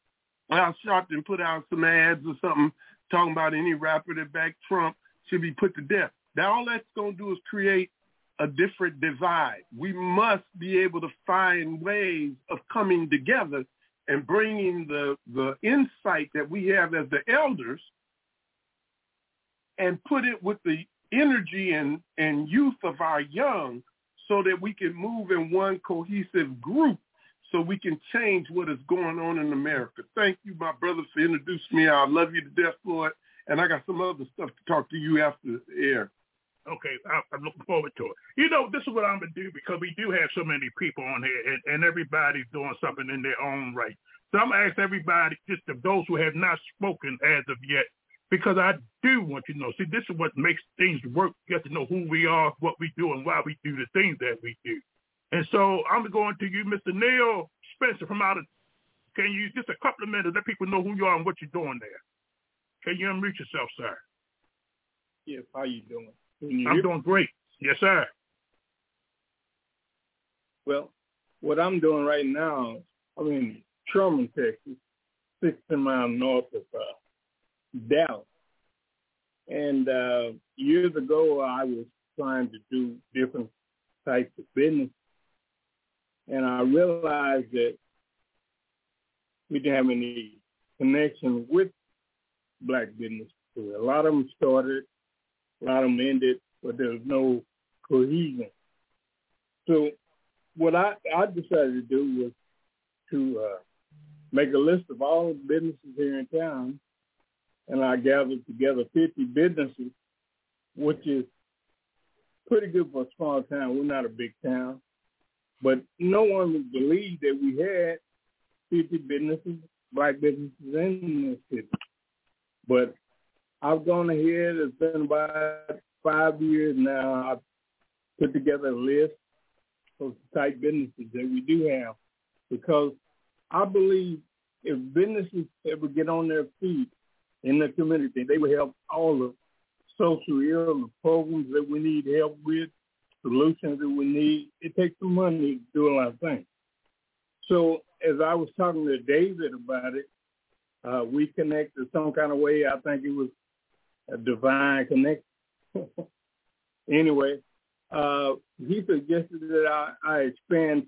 Al Sharpton put out some ads or something talking about any rapper that backed Trump should be put to death. Now all that's going to do is create a different divide. We must be able to find ways of coming together and bringing the insight that we have as the elders and put it with the energy and youth of our young so that we can move in one cohesive group so we can change what is going on in America. Thank you, my brother, for introducing me. I love you to death for it. And I got some other stuff to talk to you after the air. Okay, I'm looking forward to it. You know, this is what I'm going to do because we do have so many people on here and everybody's doing something in their own right. So I'm going to ask everybody, just those who have not spoken as of yet, because I do want you to know. See, this is what makes things work. You have to know who we are, what we do, and why we do the things that we do. And so I'm going to you, Mr. Neil Spencer from out of, can you, just a couple of minutes, let people know who you are and what you're doing there. Can you unmute yourself, sir? Yes, how you doing? I'm doing great. Yes, sir. Well, what I'm doing right now, I'm in Truman, Texas, 60 miles north of Dallas. And years ago, I was trying to do different types of business. And I realized that we didn't have any connection with black business. A lot of them started, a lot of them ended, but there was no cohesion. So what I decided to do was to make a list of all the businesses here in town, and I gathered together 50 businesses, which is pretty good for a small town. We're not a big town, but no one would believe that we had 50 businesses, black businesses in this city. But I've gone ahead. It's been about 5 years now. I've put together a list of the type businesses that we do have, because I believe if businesses ever get on their feet in the community, they will help all the social ill programs that we need help with, solutions that we need. It takes some money to do a lot of things. So as I was talking to David about it, we connected some kind of way. I think it was a divine connection. Anyway, he suggested that I expand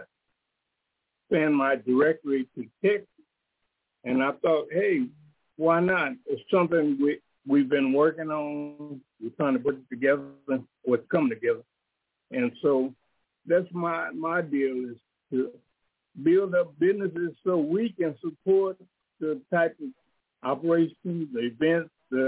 my directory to Texas. And I thought, hey, why not? It's something we've been working on. We're trying to put it together, or it's come together. And so that's my deal, is to build up businesses so we can support the type of operations, the events,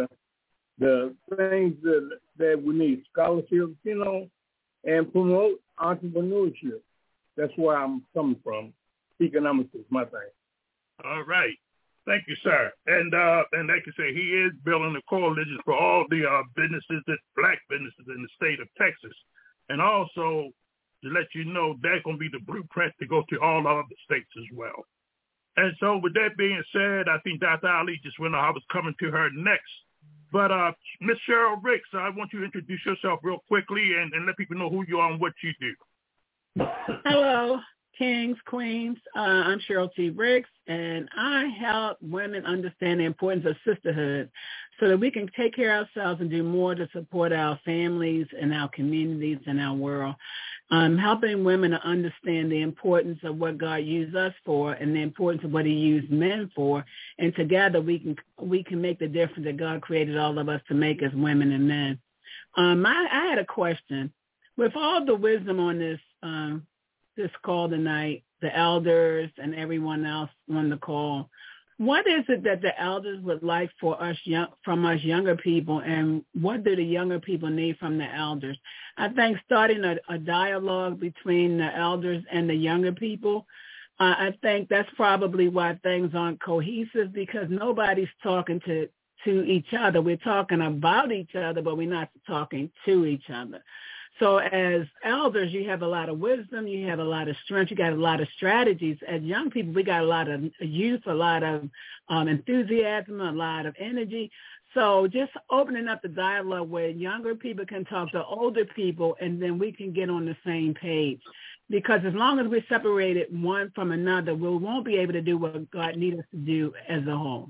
the things that we need, scholarships, and promote entrepreneurship. That's where I'm coming from. Economics is my thing. All right. Thank you, sir. And like I say, he is building a coalition for all the businesses, black businesses in the state of Texas. And also to let you know, that's going to be the blueprint to go to all other states as well. And so with that being said, I think Dr. Ali just went on. I was coming to her next. But Ms. Cheryl Ricks, I want you to introduce yourself real quickly and let people know who you are and what you do. Hello, kings, queens. I'm Cheryl T. Ricks, and I help women understand the importance of sisterhood so that we can take care of ourselves and do more to support our families and our communities and our world. I'm helping women to understand the importance of what God used us for and the importance of what he used men for. And together we can make the difference that God created all of us to make as women and men. I had a question. With all the wisdom on this call tonight, the elders and everyone else on the call, what is it that the elders would like for us from us younger people, and what do the younger people need from the elders? I think starting a dialogue between the elders and the younger people, I think that's probably why things aren't cohesive, because nobody's talking to each other. We're talking about each other, but we're not talking to each other. So as elders, you have a lot of wisdom, you have a lot of strength, you got a lot of strategies. As young people, we got a lot of youth, a lot of enthusiasm, a lot of energy. So just opening up the dialogue where younger people can talk to older people, and then we can get on the same page. Because as long as we're separated one from another, we won't be able to do what God needs us to do as a whole.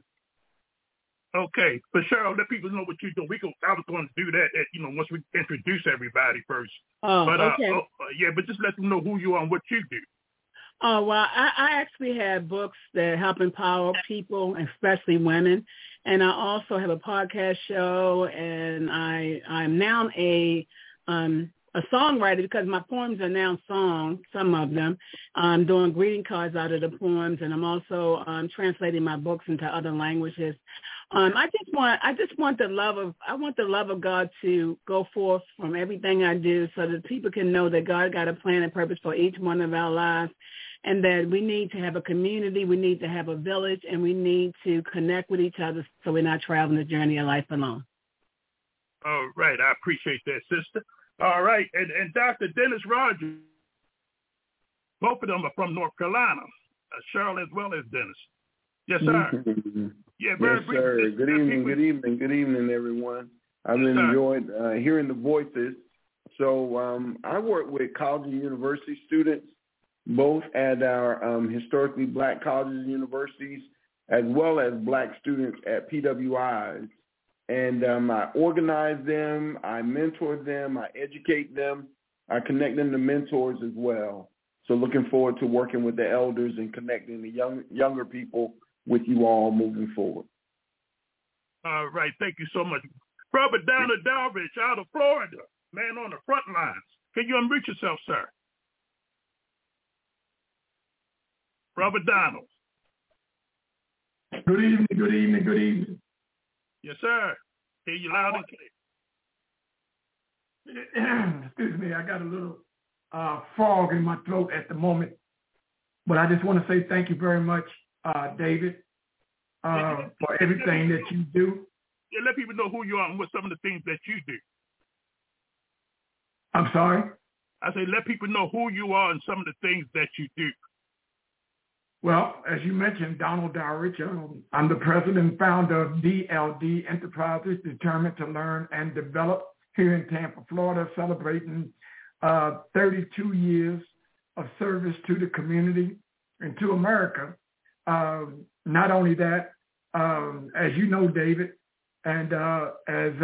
Okay, but Cheryl, let people know what you're doing. I was going to do that, once we introduce everybody first. Oh, but, okay. But just let them know who you are and what you do. Oh, well, I actually have books that help empower people, especially women. And I also have a podcast show, and I'm now a songwriter because my poems are now songs, some of them. I'm doing greeting cards out of the poems, and I'm also translating my books into other languages. I want the love of God to go forth from everything I do, so that people can know that God got a plan and purpose for each one of our lives, and that we need to have a community, we need to have a village, and we need to connect with each other so we're not traveling the journey of life alone. All right. I appreciate that, sister. All right. And Dr. Dennis Rogers, both of them are from North Carolina, Cheryl as well as Dennis. Yes, sir. Yeah, very yes, sir. Good evening, everyone. I've enjoyed hearing the voices. So I work with college and university students, both at our historically black colleges and universities, as well as black students at PWIs. And I organize them, I mentor them, I educate them, I connect them to mentors as well. So looking forward to working with the elders and connecting the younger people with you all moving forward. All right. Thank you so much. Brother Donald Dalrich out of Florida, man on the front lines. Can you unmute yourself, sir? Brother Donald. Good evening. Yes, sir. Hear you loud and clear. Excuse me, I got a little frog in my throat at the moment. But I just want to say thank you very much, David, for everything that you do. Yeah, let people know who you are and what some of the things that you do. I'm sorry? I say let people know who you are and some of the things that you do. Well, as you mentioned, Donald Dowrich, I'm the president and founder of DLD Enterprises, determined to learn and develop here in Tampa, Florida, celebrating 32 years of service to the community and to America. Not only that, as you know, David, and as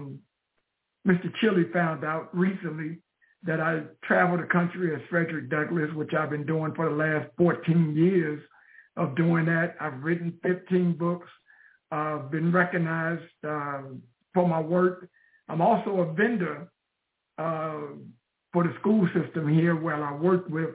Mr. Chili found out recently, that I travel the country as Frederick Douglass, which I've been doing for the last 14 years of doing that. I've written 15 books, been recognized for my work. I'm also a vendor for the school system here, where I work with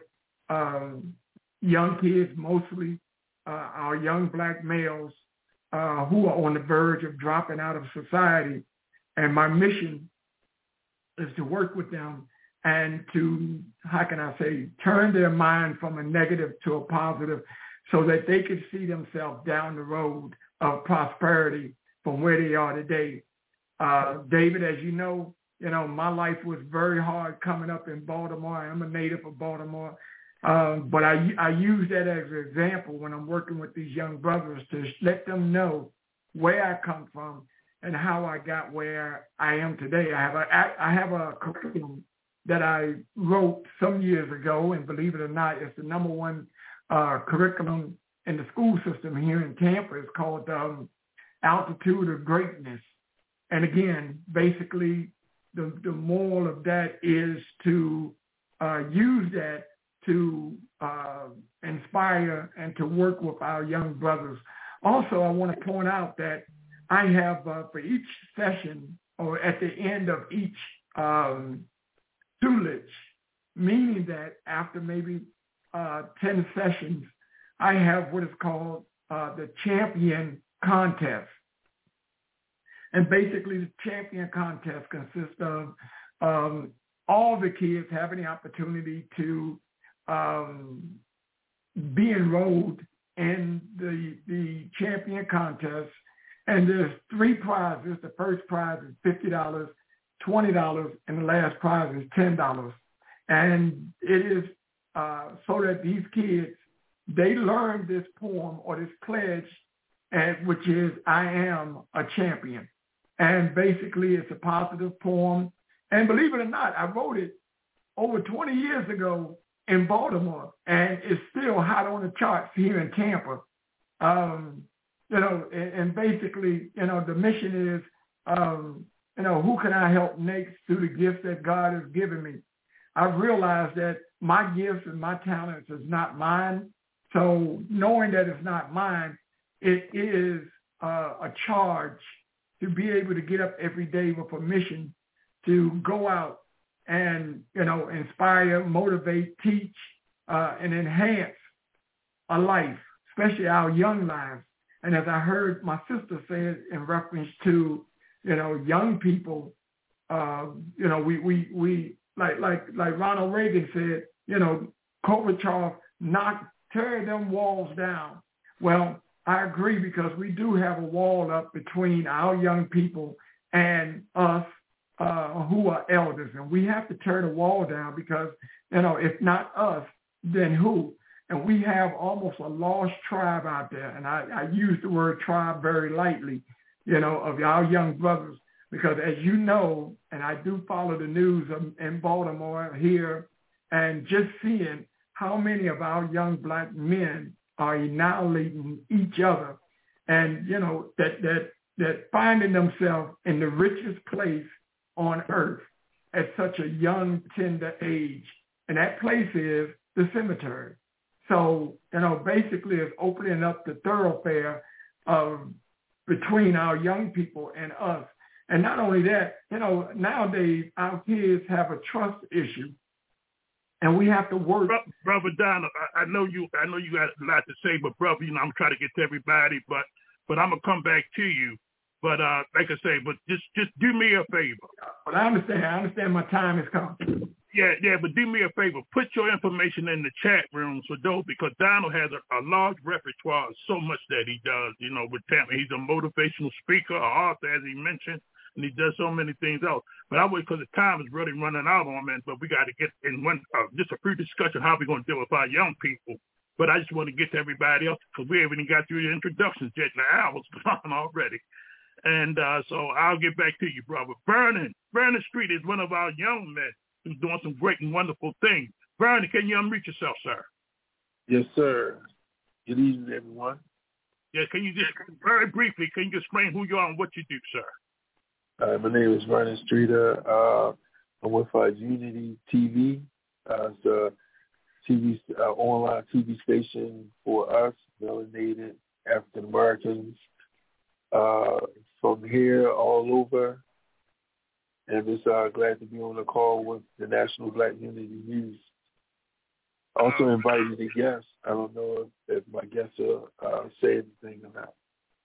young kids, mostly our young black males who are on the verge of dropping out of society. And my mission is to work with them and to, how can I say, turn their mind from a negative to a positive so that they can see themselves down the road of prosperity from where they are today. David, as you know, my life was very hard coming up in Baltimore. I'm a native of Baltimore. But I use that as an example when I'm working with these young brothers to let them know where I come from and how I got where I am today. I have a curriculum that I wrote some years ago, and believe it or not, it's the number one curriculum in the school system here in Tampa. It's called Altitude of Greatness. And again, basically, the moral of that is to use that to inspire and to work with our young brothers. Also, I want to point out that I have for each session, or at the end of each tutelage, meaning that after maybe 10 sessions, I have what is called the champion contest. And basically the champion contest consists of all the kids having the opportunity to be enrolled in the champion contest. And there's 3 prizes. The first prize is $50, $20, and the last prize is $10. And it is so that these kids, they learn this poem or this pledge, which is, I am a champion. And basically it's a positive poem. And believe it or not, I wrote it over 20 years ago in Baltimore, and it's still hot on the charts here in Tampa. And basically, the mission is, who can I help next through the gifts that God has given me? I've realized that my gifts and my talents is not mine. So knowing that it's not mine, it is a charge to be able to get up every day with a mission to go out and, inspire, motivate, teach, and enhance a life, especially our young lives. And as I heard my sister say it in reference to, young people, we like Ronald Reagan said, Gorbachev tear them walls down. Well, I agree, because we do have a wall up between our young people and us who are elders. And we have to tear the wall down because, if not us, then who? And we have almost a lost tribe out there. And I use the word tribe very lightly, of our young brothers, because as you know, and I do follow the news in Baltimore here, and just seeing how many of our young black men are annihilating each other, and that finding themselves in the richest place on earth at such a young, tender age, and that place is the cemetery. So basically, it's opening up the thoroughfare between our young people and us. And not only that, nowadays our kids have a trust issue. And we have to work. Brother Donald, I know you got a lot to say, but brother, I'm trying to get to everybody, but I'm gonna come back to you. But like I say, but just do me a favor. But I understand my time has come. Yeah, but do me a favor. Put your information in the chat rooms for those, because Donald has a large repertoire, so much that he does, with Tampa. He's a motivational speaker, an author, as he mentioned, and he does so many things else. But I wait because the time is really running out on me. But we got to get in one just a brief discussion how we're going to deal with our young people. But I just want to get to everybody else because we haven't even got through the introductions yet. The hour's gone already. And so I'll get back to you, brother. Vernon Street is one of our young men who's doing some great and wonderful things. Vernon, can you unmute yourself, sir? Yes, sir. Good evening, everyone. Yeah, can you just very briefly, can you explain who you are and what you do, sir? My name is Vernon Streeter. I'm with Unity TV. It's a TV online TV station for us, melanated African Americans, from here all over. And just glad to be on the call with the National Black Unity News. Also invited a guest. I don't know if my guest will say anything or not.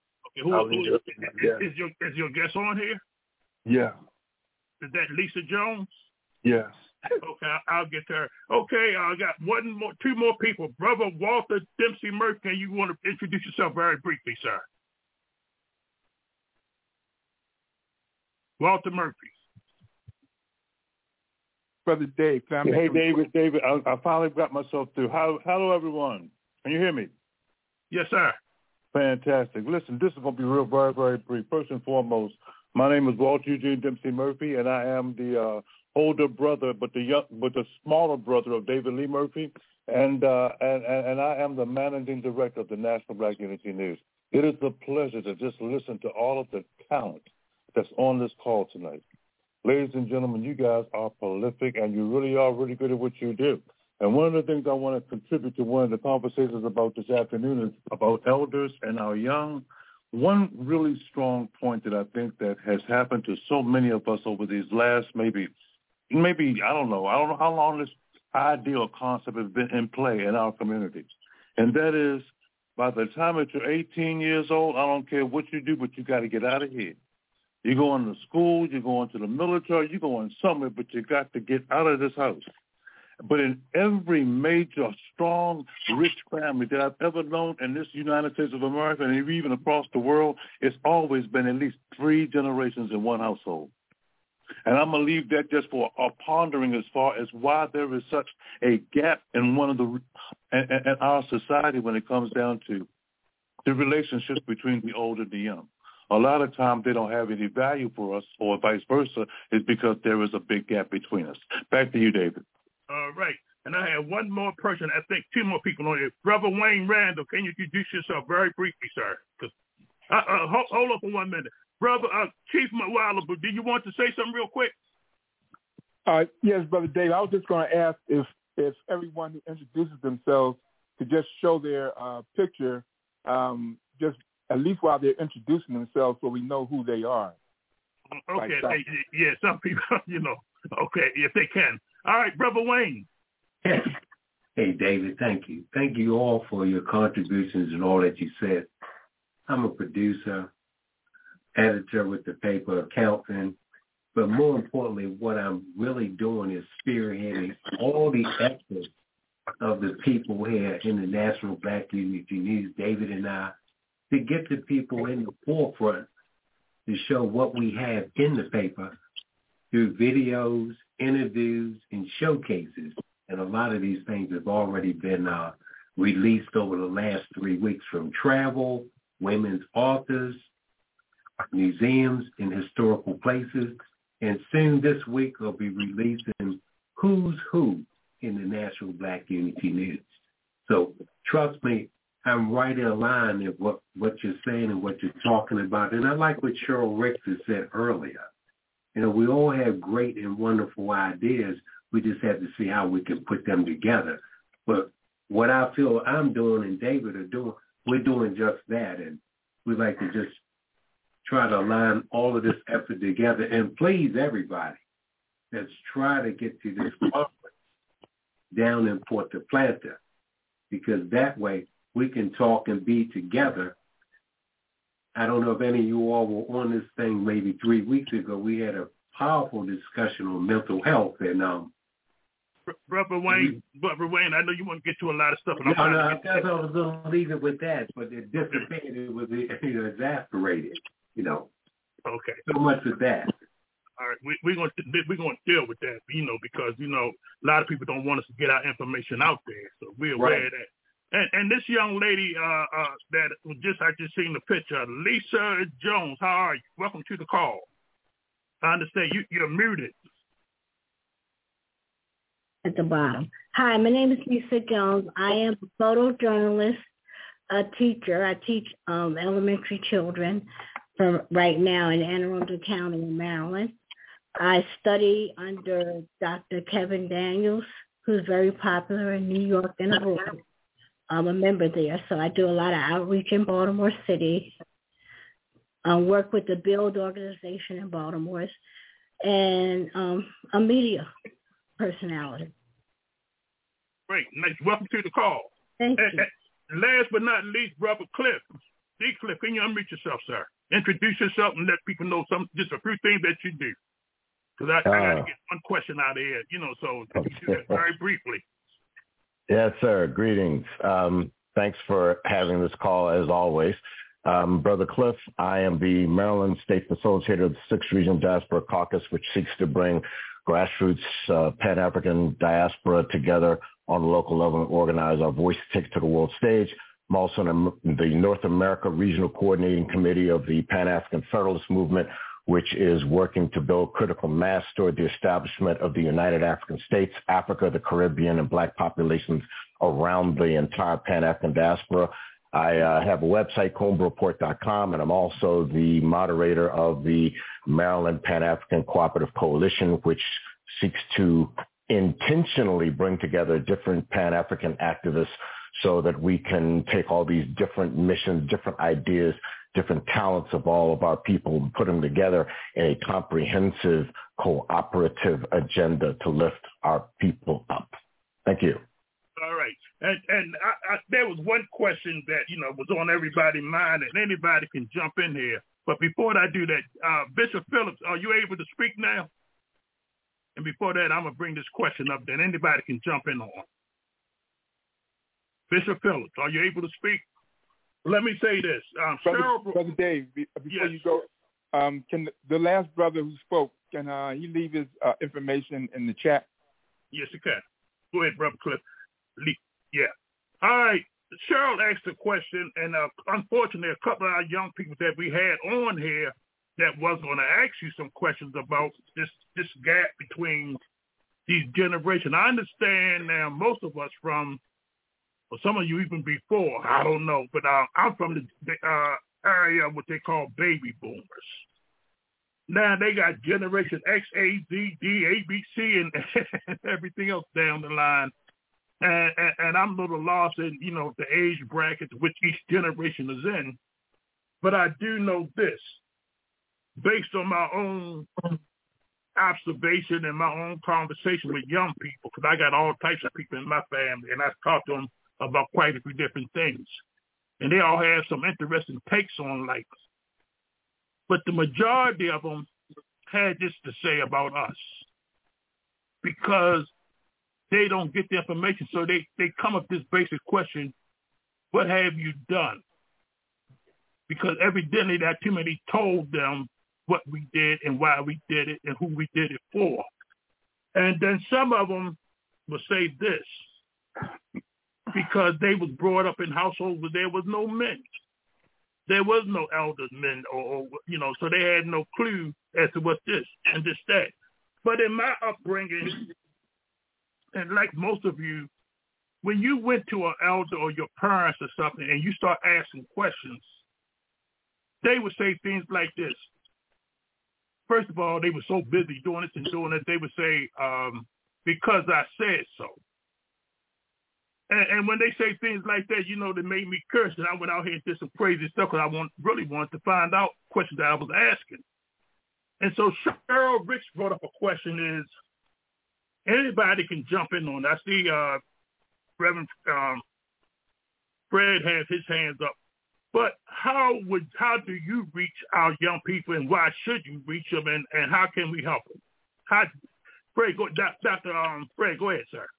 Okay, is your guest on here? Yeah. Is that Lisa Jones? Yes. Okay, I'll get to her. Okay, I got two more people. Brother Walter Dempsey Murphy, you want to introduce yourself very briefly, sir? Walter Murphy. Brother Dave. Hey, David, I finally got myself through. Hello, everyone. Can you hear me? Yes, sir. Fantastic. Listen, this is going to be real, very, very brief. First and foremost, my name is Walter Eugene Dempsey Murphy, and I am the older brother, but the smaller brother of David Lee Murphy, and I am the managing director of the National Black Unity News. It is a pleasure to just listen to all of the talent that's on this call tonight. Ladies and gentlemen, you guys are prolific, and you really are really good at what you do. And one of the things I want to contribute to one of the conversations about this afternoon is about elders and our young. One really strong point that I think that has happened to so many of us over these last maybe I don't know how long this idea or concept has been in play in our communities. And that is, by the time that you're 18 years old, I don't care what you do, but you got to get out of here. You're going to school, you're going to the military, you're going somewhere, but you got to get out of this house. But in every major, strong, rich family that I've ever known in this United States of America and even across the world, it's always been at least 3 generations in one household. And I'm going to leave that just for a pondering as far as why there is such a gap in in our society when it comes down to the relationships between the old and the young. A lot of times they don't have any value for us, or vice versa, is because there is a big gap between us. Back to you, David. All right. And I have one more person, I think 2 more people on here. Brother Wayne Randall, can you introduce yourself very briefly, sir? Hold on for 1 minute. Brother Chief Mwalibu, do you want to say something real quick? Yes, Brother Dave. I was just going to ask if everyone who introduces themselves could just show their picture just at least while they're introducing themselves so we know who they are. Okay. Some people, okay, if they can. All right, Brother Wayne. Hey, David, thank you. Thank you all for your contributions and all that you said. I'm a producer, editor with the paper, accountant, but more importantly, what I'm really doing is spearheading all the efforts of the people here in the National Black Unity News, David and I, to get the people in the forefront to show what we have in the paper through videos, interviews, and showcases. And a lot of these things have already been released over the last 3 weeks, from travel, women's authors, museums, and historical places. And soon this week we'll be releasing Who's Who in the National Black Unity News. So trust me, I'm right in line with what you're saying and what you're talking about. And I like what Cheryl Ricks has said earlier. We all have great and wonderful ideas. We just have to see how we can put them together. But what I feel I'm doing and David are doing, we're doing just that. And we like to just try to align all of this effort together and please everybody. Let's try to get to this conference down in Puerto Plata, because that way we can talk and be together. I don't know if any of you all were on this thing maybe 3 weeks ago. We had a powerful discussion on mental health. And Brother Wayne, I know you want to get to a lot of stuff. And I was going to leave it with that, but it dissipated. It was exasperated, Okay. So much with that. All right, we're going to deal with that, because a lot of people don't want us to get our information out there, so we're aware of that. And this young lady that I just seen the picture, Lisa Jones. How are you? Welcome to the call. I understand you're muted. At the bottom. Hi, my name is Lisa Jones. I am a photojournalist, a teacher. I teach elementary children from right now in Anne Arundel County in Maryland. I study under Dr. Kevin Daniels, who's very popular in New York and abroad. I'm a member there, so I do a lot of outreach in Baltimore City. I work with the Build organization in Baltimore, and a media personality. Great. Nice. Welcome to the call. Thank you. Last but not least, Brother Cliff. See, Cliff, can you unmute yourself, sir? Introduce yourself and let people know just a few things that you do. Because I got to get one question out of here, so if you do that very briefly. Yes, sir. Greetings. Thanks for having this call, as always. Brother Cliff, I am the Maryland State Facilitator of the 6th Regional Diaspora Caucus, which seeks to bring grassroots Pan-African diaspora together on a local level and organize our voice to take it to the world stage. I'm also in the North America Regional Coordinating Committee of the Pan-African Federalist Movement, which is working to build critical mass toward the establishment of the United African States, Africa, the Caribbean, and Black populations around the entire Pan-African diaspora. I have a website, combsreport.com, and I'm also the moderator of the Maryland Pan-African Cooperative Coalition, which seeks to intentionally bring together different Pan-African activists so that we can take all these different missions, different ideas, different talents of all of our people and put them together in a comprehensive, cooperative agenda to lift our people up. Thank you. All right. And there was one question that, was on everybody's mind, and anybody can jump in here. But before I do that, Bishop Phillips, are you able to speak now? And before that, I'm going to bring this question up that anybody can jump in on. Bishop Phillips, are you able to speak? Let me say this. Brother Dave, before you go, can the last brother who spoke, can he leave his information in the chat? Yes, he can. Go ahead, Brother Cliff. Yeah. All right. Cheryl asked a question, and unfortunately, a couple of our young people that we had on here that was going to ask you some questions about this gap between these generations. I understand now most of us from, or some of you even before, I don't know, but I'm from the area what they call baby boomers. Now they got Generation X, A, Z, D, A, B, C, and everything else down the line. And I'm a little lost in, the age bracket which each generation is in. But I do know this, based on my own observation and my own conversation with young people, because I got all types of people in my family, and I've talked to them about quite a few different things. And they all have some interesting takes on life. But the majority of them had this to say about us, because they don't get the information. So they come up with this basic question, what have you done? Because evidently that too many told them what we did and why we did it and who we did it for. And then some of them will say this, because they was brought up in households where there was no men. There was no elders, men, or so they had no clue as to what this and this, that. But in my upbringing, and like most of you, when you went to an elder or your parents or something and you start asking questions, they would say things like this. First of all, they were so busy doing this and doing that, they would say, because I said so. And when they say things like that, they made me curse. And I went out here and did some crazy stuff because I really wanted to find out questions that I was asking. And so Cheryl Rich brought up a question is, anybody can jump in on it. I see Reverend Fred has his hands up. But how do you reach our young people, and why should you reach them, and how can we help them? Dr. Fred, go ahead, sir.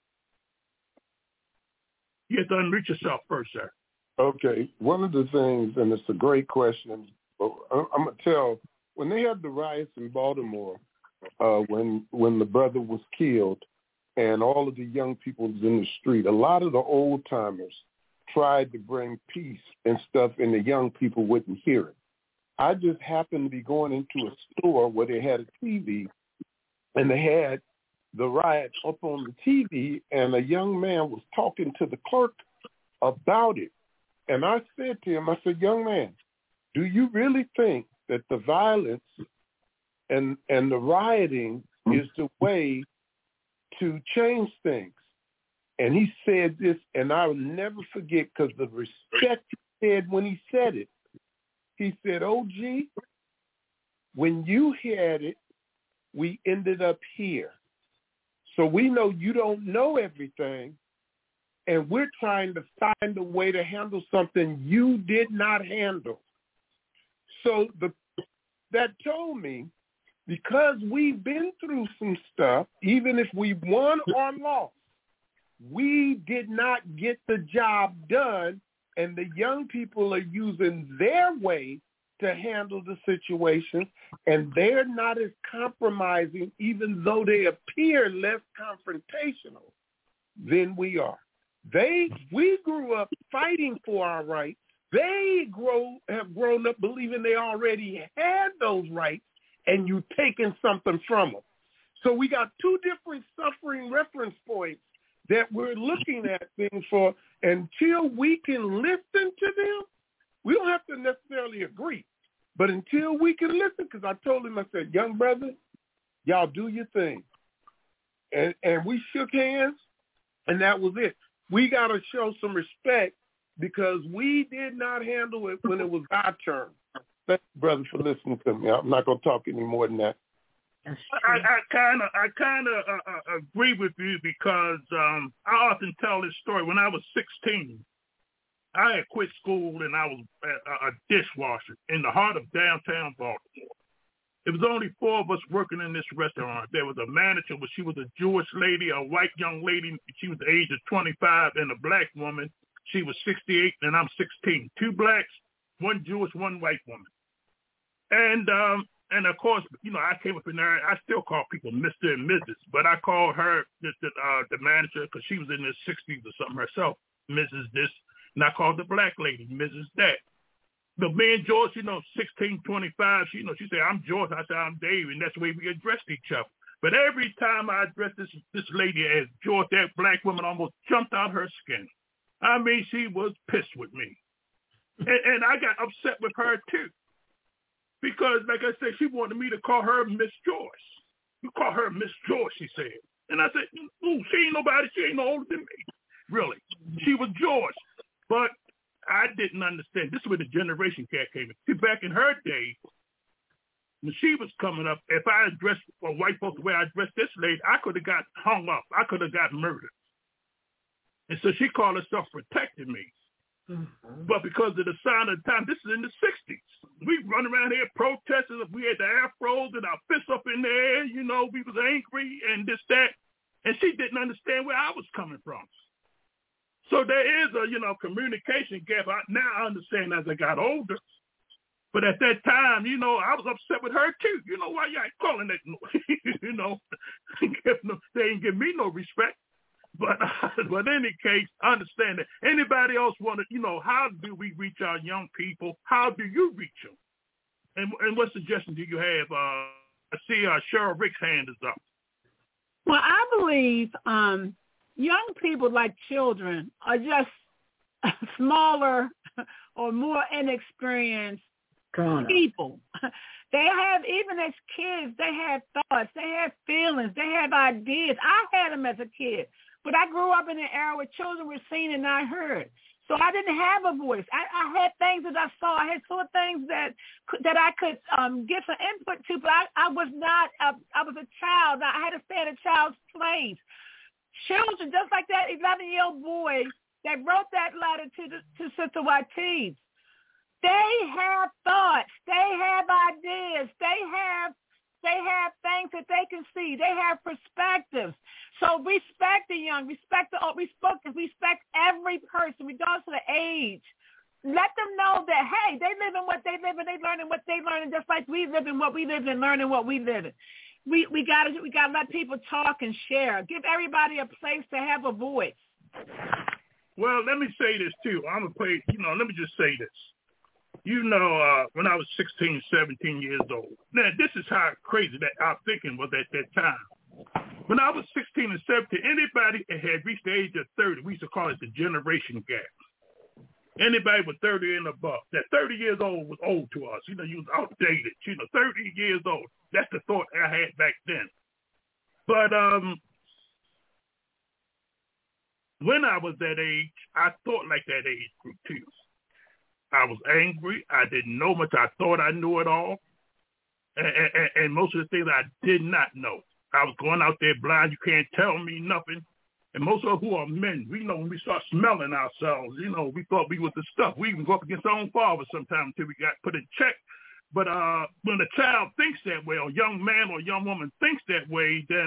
You have to unmute yourself first, sir. Okay. One of the things, and it's a great question, but I'm going to tell when they had the riots in Baltimore, when the brother was killed and all of the young people was in the street, a lot of the old timers tried to bring peace and stuff, and the young people wouldn't hear it. I just happened to be going into a store where they had a TV, and they had the riot up on the TV, and a young man was talking to the clerk about it. And I said to him, I said, young man, do you really think that the violence and the rioting is the way to change things? And he said this, and I will never forget, because the respect he said when he said it. He said, OG, when you had it, we ended up here. So we know you don't know everything, and we're trying to find a way to handle something you did not handle. So that told me, because we've been through some stuff, even if we won or lost, we did not get the job done, and the young people are using their way to handle the situation, and they're not as compromising, even though they appear less confrontational than we are. We grew up fighting for our rights. They have grown up believing they already had those rights, and you taking something from them. So we got two different suffering reference points that we're looking at things for. Until we can listen to them, we don't have to necessarily agree. But until we can listen, because I told him, I said, young brother, y'all do your thing. And we shook hands, and that was it. We got to show some respect because we did not handle it when it was our turn. Thank you, brother, for listening to me. I'm not going to talk any more than that. I kind of agree with you because I often tell this story. When I was 16, I had quit school and I was a dishwasher in the heart of downtown Baltimore. It was only 4 of us working in this restaurant. There was a manager, but she was a Jewish lady, a white young lady. She was the age of 25, and a black woman. She was 68, and I'm 16. 2 blacks, 1 Jewish, 1 white woman. And of course, I came up in there. I still call people Mr. and Mrs., but I called her the manager because she was in her 60s or something herself, Mrs. this, and I called the black lady Mrs. that. But me and George, 16, 25, she said, I'm George. I said, I'm Dave, and that's the way we addressed each other. But every time I addressed this lady as George, that black woman almost jumped out her skin. I mean, she was pissed with me. And I got upset with her, too. Because, like I said, she wanted me to call her Miss Joyce. You call her Miss Joyce, she said. And I said, ooh, she ain't nobody. She ain't no older than me. Really. She was George. But I didn't understand. This is where the generation gap came in. See, back in her day, when she was coming up, if I addressed white folks the way I addressed this lady, I could have got hung up. I could have got murdered. And so she called herself protecting me. Mm-hmm. But because of the sign of the time, this is in the 60s. We run around here protesting. We had the afros and our fists up in the air. We was angry and this, that. And she didn't understand where I was coming from. So there is a, communication gap. Now I understand as I got older. But at that time, I was upset with her too. Why you ain't calling that noise? They ain't give me no respect. But in any case, I understand that. Anybody else want to, how do we reach our young people? How do you reach them? And what suggestions do you have? I see Cheryl Rick's hand is up. Well, I believe young people, like children, are just smaller or more inexperienced people. They have, even as kids, they have thoughts, they have feelings, they have ideas. I had them as a kid. But I grew up in an era where children were seen and not heard. So I didn't have a voice. I had things that I saw. I saw things that I could get some input to, but I was not, I was a child. I had to stay in a child's place. Children, just like that 11-year-old boy that wrote that letter to Sister Ortiz, they have thoughts. They have ideas. They have things that they can see. They have perspectives. So respect the young, respect every person, regardless of the age. let them know that, hey, they live in what they live in, they learning what they learning, just like we live in what we live in, learning what we live in. We gotta let people talk and share. Give everybody a place to have a voice. Well, let me say this too. Let me just say this. When I was 16, 17 years old. Now, this is how crazy that our thinking was at that time. When I was 16 and 17, anybody that had reached the age of 30, we used to call it the generation gap. Anybody with 30 and above, that 30 years old was old to us. You was outdated. 30 years old. That's the thought I had back then. But when I was that age, I thought like that age group too. I was angry. I didn't know much. I thought I knew it all. And most of the things I did not know. I was going out there blind. You can't tell me nothing. And most of us who are men, we know when we start smelling ourselves, we thought we was the stuff. We even go up against our own father sometimes until we got put in check. But when a child thinks that way, or a young man or a young woman thinks that way, then,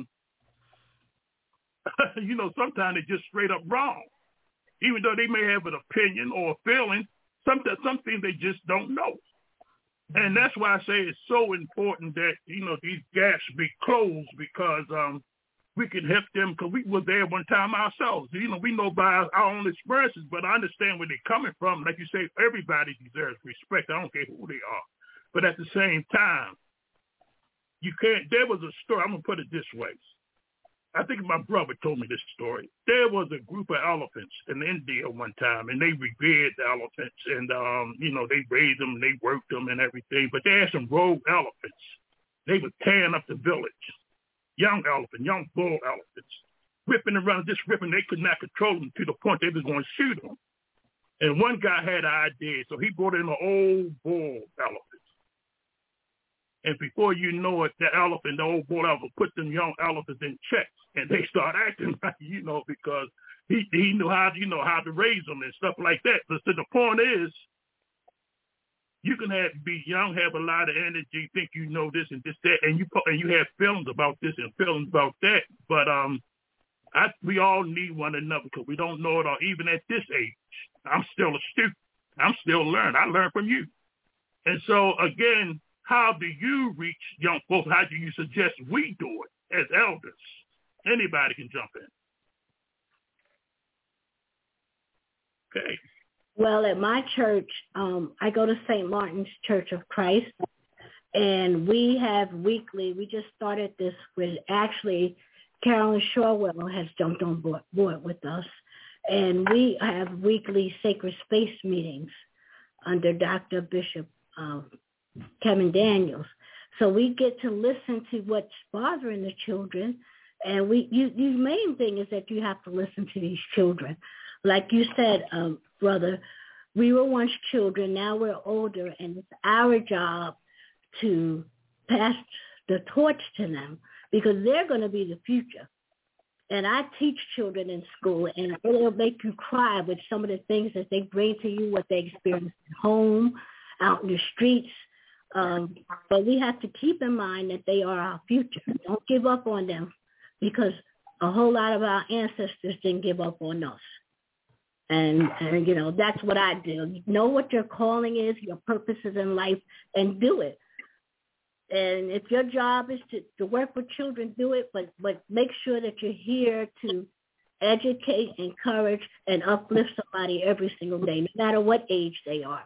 sometimes it's just straight up wrong. Even though they may have an opinion or a feeling, something they just don't know. And that's why I say it's so important that, these gaps be closed, because we can help them, because we were there one time ourselves. We know by our own experiences, but I understand where they're coming from. Like you say, everybody deserves respect. I don't care who they are. But at the same time, there was a story. I'm going to put it this way. I think my brother told me this story. There was a group of elephants in India one time, and they revered the elephants, and, they raised them, and they worked them and everything. But they had some rogue elephants. They were tearing up the village. Young bull elephants, whipping around, just ripping. They could not control them to the point they was going to shoot them. And one guy had an idea, so he brought in an old bull elephant. And before you know it, the old bull elephant, put them young elephants in check, and they start acting right, because he knew how to raise them and stuff like that. But so the point is, you can be young, have a lot of energy, think you know this and this, that, and you have feelings about this and feelings about that. But we all need one another, because we don't know it all. Even at this age, I'm still a student. I'm still learning. I learn from you. And so, again, how do you reach young folks? How do you suggest we do it as elders? Anybody can jump in. Okay. Well, at my church, I go to St. Martin's Church of Christ, and we have weekly, we just started this with, actually, Carolyn Shorwell has jumped on board with us, and we have weekly sacred space meetings under Dr. Bishop Kevin Daniels. So we get to listen to what's bothering the children, and the main thing is that you have to listen to these children. Like you said, brother, we were once children, now we're older, and it's our job to pass the torch to them, because they're going to be the future. And I teach children in school, and it'll make you cry with some of the things that they bring to you, what they experience at home, out in the streets. But we have to keep in mind that they are our future. Don't give up on them, because a whole lot of our ancestors didn't give up on us. And that's what I do. Know what your calling is, your purpose is in life, and do it. And if your job is to work with children, do it, but make sure that you're here to educate, encourage, and uplift somebody every single day, no matter what age they are.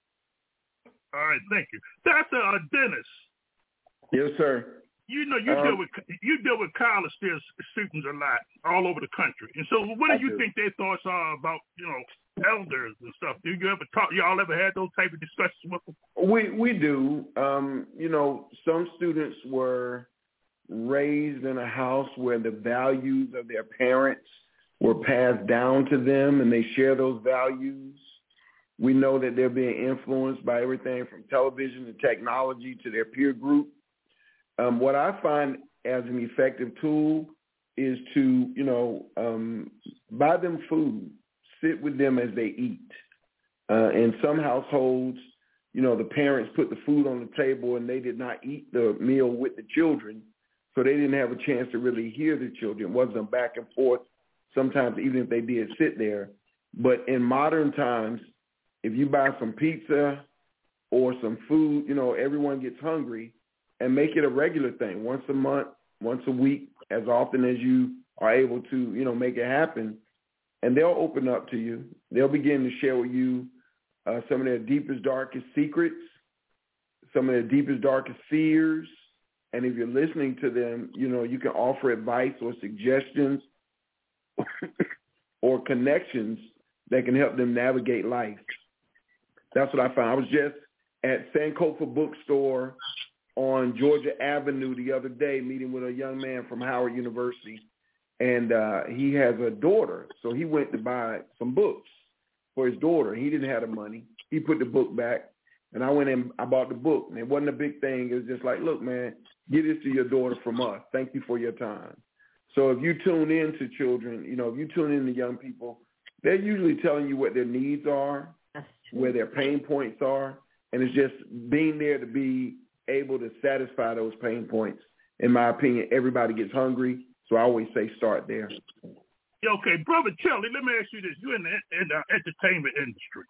All right, thank you. That's Dennis. Yes, sir. You deal with college students a lot all over the country, and so what do you think their thoughts are about elders and stuff? Do you ever y'all ever had those type of discussions with them? We do. Some students were raised in a house where the values of their parents were passed down to them, and they share those values. We know that they're being influenced by everything from television to technology to their peer group. What I find as an effective tool is to, buy them food, sit with them as they eat. In some households, the parents put the food on the table and they did not eat the meal with the children, so they didn't have a chance to really hear the children. It wasn't back and forth, sometimes even if they did sit there. But in modern times, if you buy some pizza or some food, everyone gets hungry, and make it a regular thing, once a month, once a week, as often as you are able to, make it happen. And they'll open up to you. They'll begin to share with you some of their deepest, darkest secrets, some of their deepest, darkest fears. And if you're listening to them, you can offer advice or suggestions or connections that can help them navigate life. That's what I found. I was just at Sankofa Bookstore on Georgia Avenue the other day, meeting with a young man from Howard University. And he has a daughter, so he went to buy some books for his daughter. He didn't have the money. He put the book back, and I went and I bought the book. And it wasn't a big thing. It was just like, look, man, give this to your daughter from us. Thank you for your time. So if you tune in to children, if you tune in to young people, they're usually telling you what their needs are, where their pain points are, and it's just being there to be able to satisfy those pain points. In my opinion, everybody gets hungry. So I always say start there. Okay, Brother Kelly, let me ask you this. You're in the entertainment industry.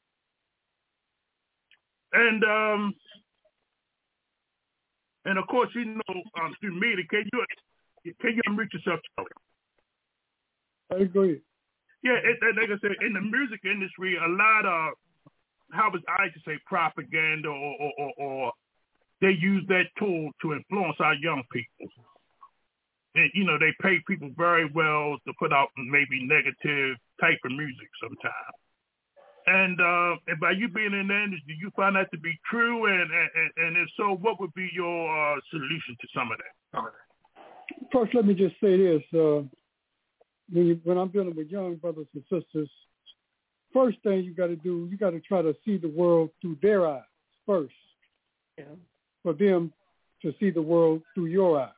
And of course, through media, can you unmute yourself, Kelly? I agree. Yeah, like I said, in the music industry, a lot of, I should say, propaganda or they use that tool to influence our young people. And, they pay people very well to put out maybe negative type of music sometimes. And by you being in the industry, you find that to be true? And if so, what would be your solution to some of that? First, let me just say this. When I'm dealing with young brothers and sisters, first thing you got to do, you got to try to see the world through their eyes first. Yeah. For them to see the world through your eyes.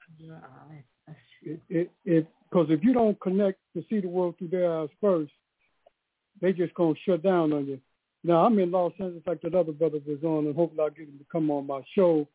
Because if you don't connect to see the world through their eyes first, they just going to shut down on you. Now, I'm in Los Angeles like that other brother was on, and hopefully I'll get him to come on my show.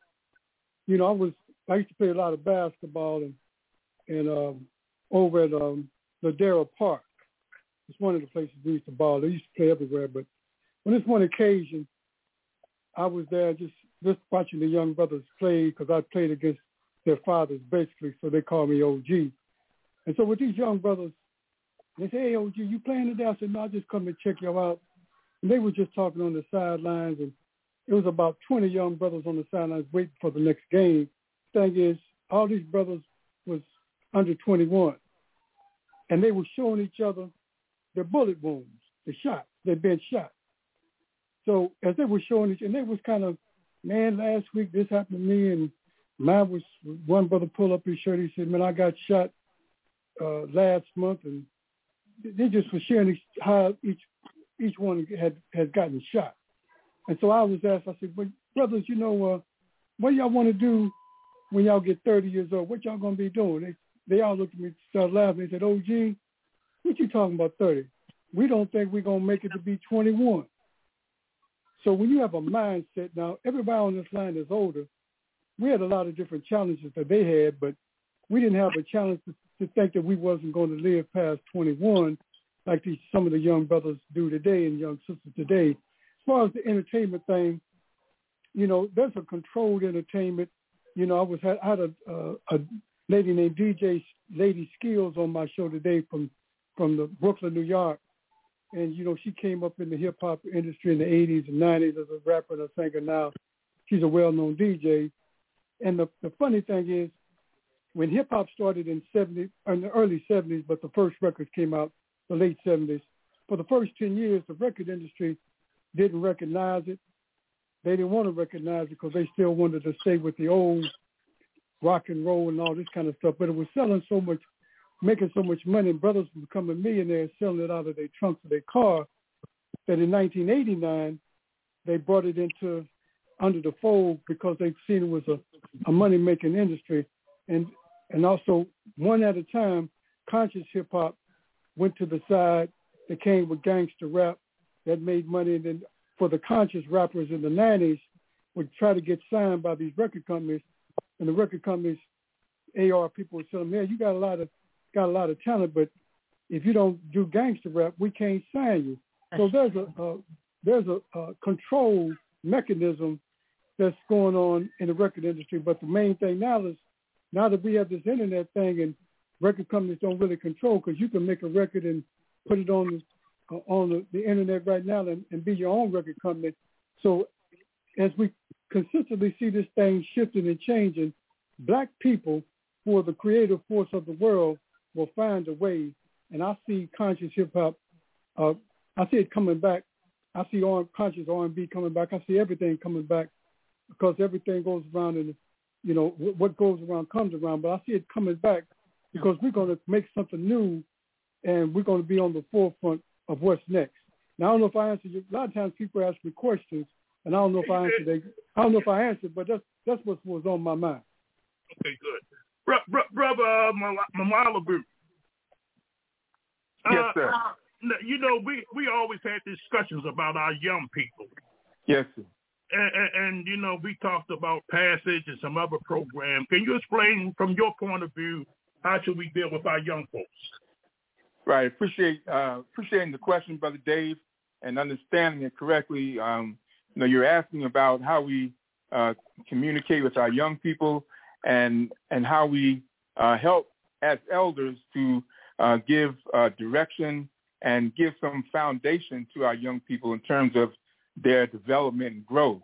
I used to play a lot of basketball and over at Ladera Park. It's one of the places we used to ball. They used to play everywhere, but on this one occasion, I was there just watching the young brothers play because I played against their fathers, basically, so they call me OG. And so with these young brothers, they say, hey, OG, you playing today? I said, no, I just come to check you out. And they were just talking on the sidelines, and it was about 20 young brothers on the sidelines waiting for the next game. Thing is, all these brothers was under 21, and they were showing each other their bullet wounds, the shots. They'd been shot. So as they were showing each, and they was kind of, man, last week this happened to me, and mine was, one brother pulled up his shirt. He said, man, I got shot last month, and they just were sharing how each one had gotten shot. And so I was asked, I said, well, brothers, what y'all want to do when y'all get 30 years old? What y'all going to be doing? They all looked at me, started laughing. They said, OG, what you talking about 30? We don't think we're going to make it to be 21. So when you have a mindset, now everybody on this line is older. We had a lot of different challenges that they had, but we didn't have a challenge to think that we wasn't going to live past 21 like some of the young brothers do today and young sisters today. As far as the entertainment thing, there's a controlled entertainment. I had a lady named DJ Lady Skills on my show today from the Brooklyn, New York. And, she came up in the hip-hop industry in the 80s and 90s as a rapper and a singer. Now she's a well-known DJ. And the funny thing is, when hip-hop started in the early 70s, but the first records came out the late 70s, for the first 10 years, the record industry didn't recognize it. They didn't want to recognize it because they still wanted to stay with the old rock and roll and all this kind of stuff. But it was selling so much, making so much money, and brothers were becoming millionaires selling it out of their trunks of their car, that in 1989, they brought it under the fold because they've seen it was a money-making industry. And also, one at a time, conscious hip-hop went to the side. They came with gangster rap that made money. And then for the conscious rappers in the 90s would try to get signed by these record companies. And the record companies, AR people would tell them, yeah, you got a lot of talent, but if you don't do gangster rap, we can't sign you. So there's there's a control mechanism that's going on in the record industry. But the main thing now is, now that we have this internet thing and record companies don't really control, because you can make a record and put it on the internet right now and be your own record company. So as we consistently see this thing shifting and changing, Black people who are the creative force of the world will find a way. And I see conscious hip hop, I see it coming back. I see conscious R&B coming back. I see everything coming back, because everything goes around, and what goes around comes around. But I see it coming back because we're going to make something new, and we're going to be on the forefront of what's next. Now, I don't know if I answered you. A lot of times people ask me questions, and I don't know if I answered. I don't know if I answered, but that's what was on my mind. Okay, good. Brother Mamala Group. Yes, sir. We always had discussions about our young people. Yes, sir. And we talked about Passage and some other programs. Can you explain from your point of view, how should we deal with our young folks? Right. Appreciating the question, Brother Dave, and understanding it correctly. You're asking about how we communicate with our young people and how we help as elders to give direction and give some foundation to our young people in terms of their development and growth.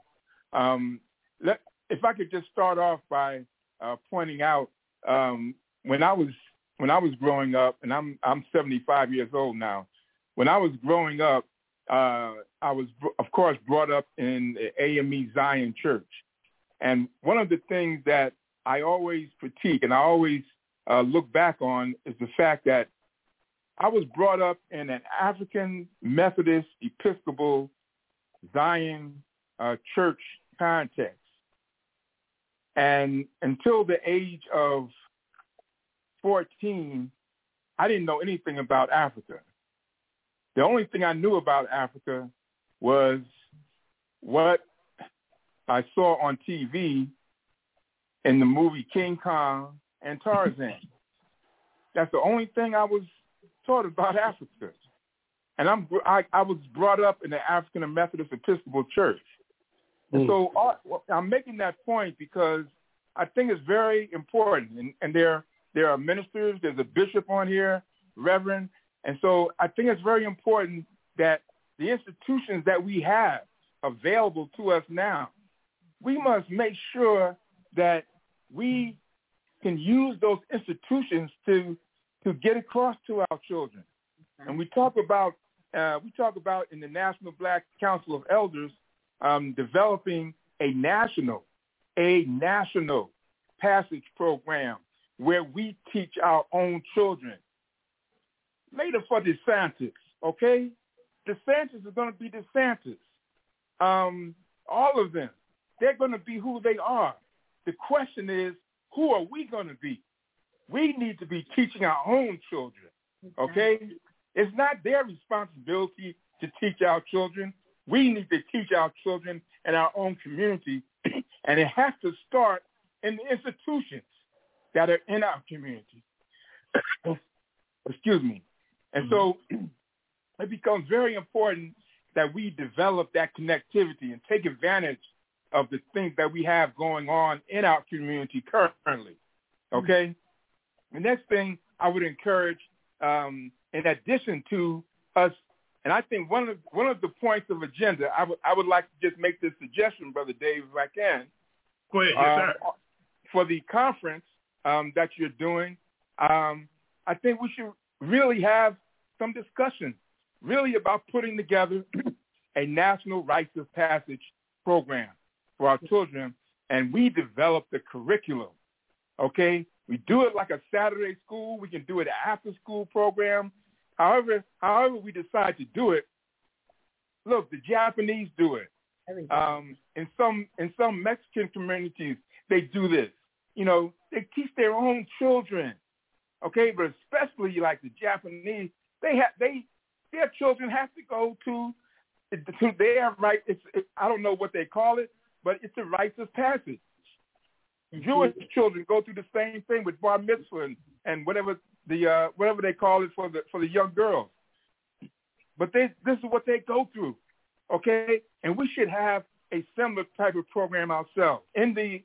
If I could just start off by pointing out, when I was growing up, and I'm 75 years old now. When I was growing up, I was, of course, brought up in the AME Zion Church. And one of the things that I always critique and I always look back on is the fact that I was brought up in an African Methodist Episcopal Zion church context. And until the age of 14, I didn't know anything about Africa. The only thing I knew about Africa was what I saw on TV in the movie King Kong and Tarzan. That's the only thing I was taught about Africa. And I was brought up in the African Methodist Episcopal Church. And so I'm making that point because I think it's very important. And there are ministers, there's a bishop on here, reverend. And so I think it's very important that the institutions that we have available to us now, we must make sure that we can use those institutions to get across to our children. And we talk about in the National Black Council of Elders developing a national passage program where we teach our own children. Later for DeSantis, okay? DeSantis is going to be DeSantis. All of them, they're going to be who they are. The question is, who are we going to be? We need to be teaching our own children, okay? It's not their responsibility to teach our children. We need to teach our children in our own community, and it has to start in the institutions that are in our community. Excuse me. And so it becomes very important that we develop that connectivity and take advantage of the things that we have going on in our community currently, okay? The next thing I would encourage, in addition to us, and I think one of the points of agenda, I would like to just make this suggestion, Brother Dave, if I can. Go ahead, yes, sir. For the conference that you're doing, I think we should really have some discussion really about putting together a national rites of passage program for our children, and we develop the curriculum, okay? We do it like a Saturday school. We can do it an after-school program. However we decide to do it, look, the Japanese do it. In some Mexican communities, they do this. They teach their own children, okay? But especially like the Japanese, their children have to go to their right. I don't know what they call it, but it's a rites of passage. Jewish children go through the same thing with bar mitzvah and whatever they call it for the young girls. But this is what they go through. okay? And we should have a similar type of program ourselves. In the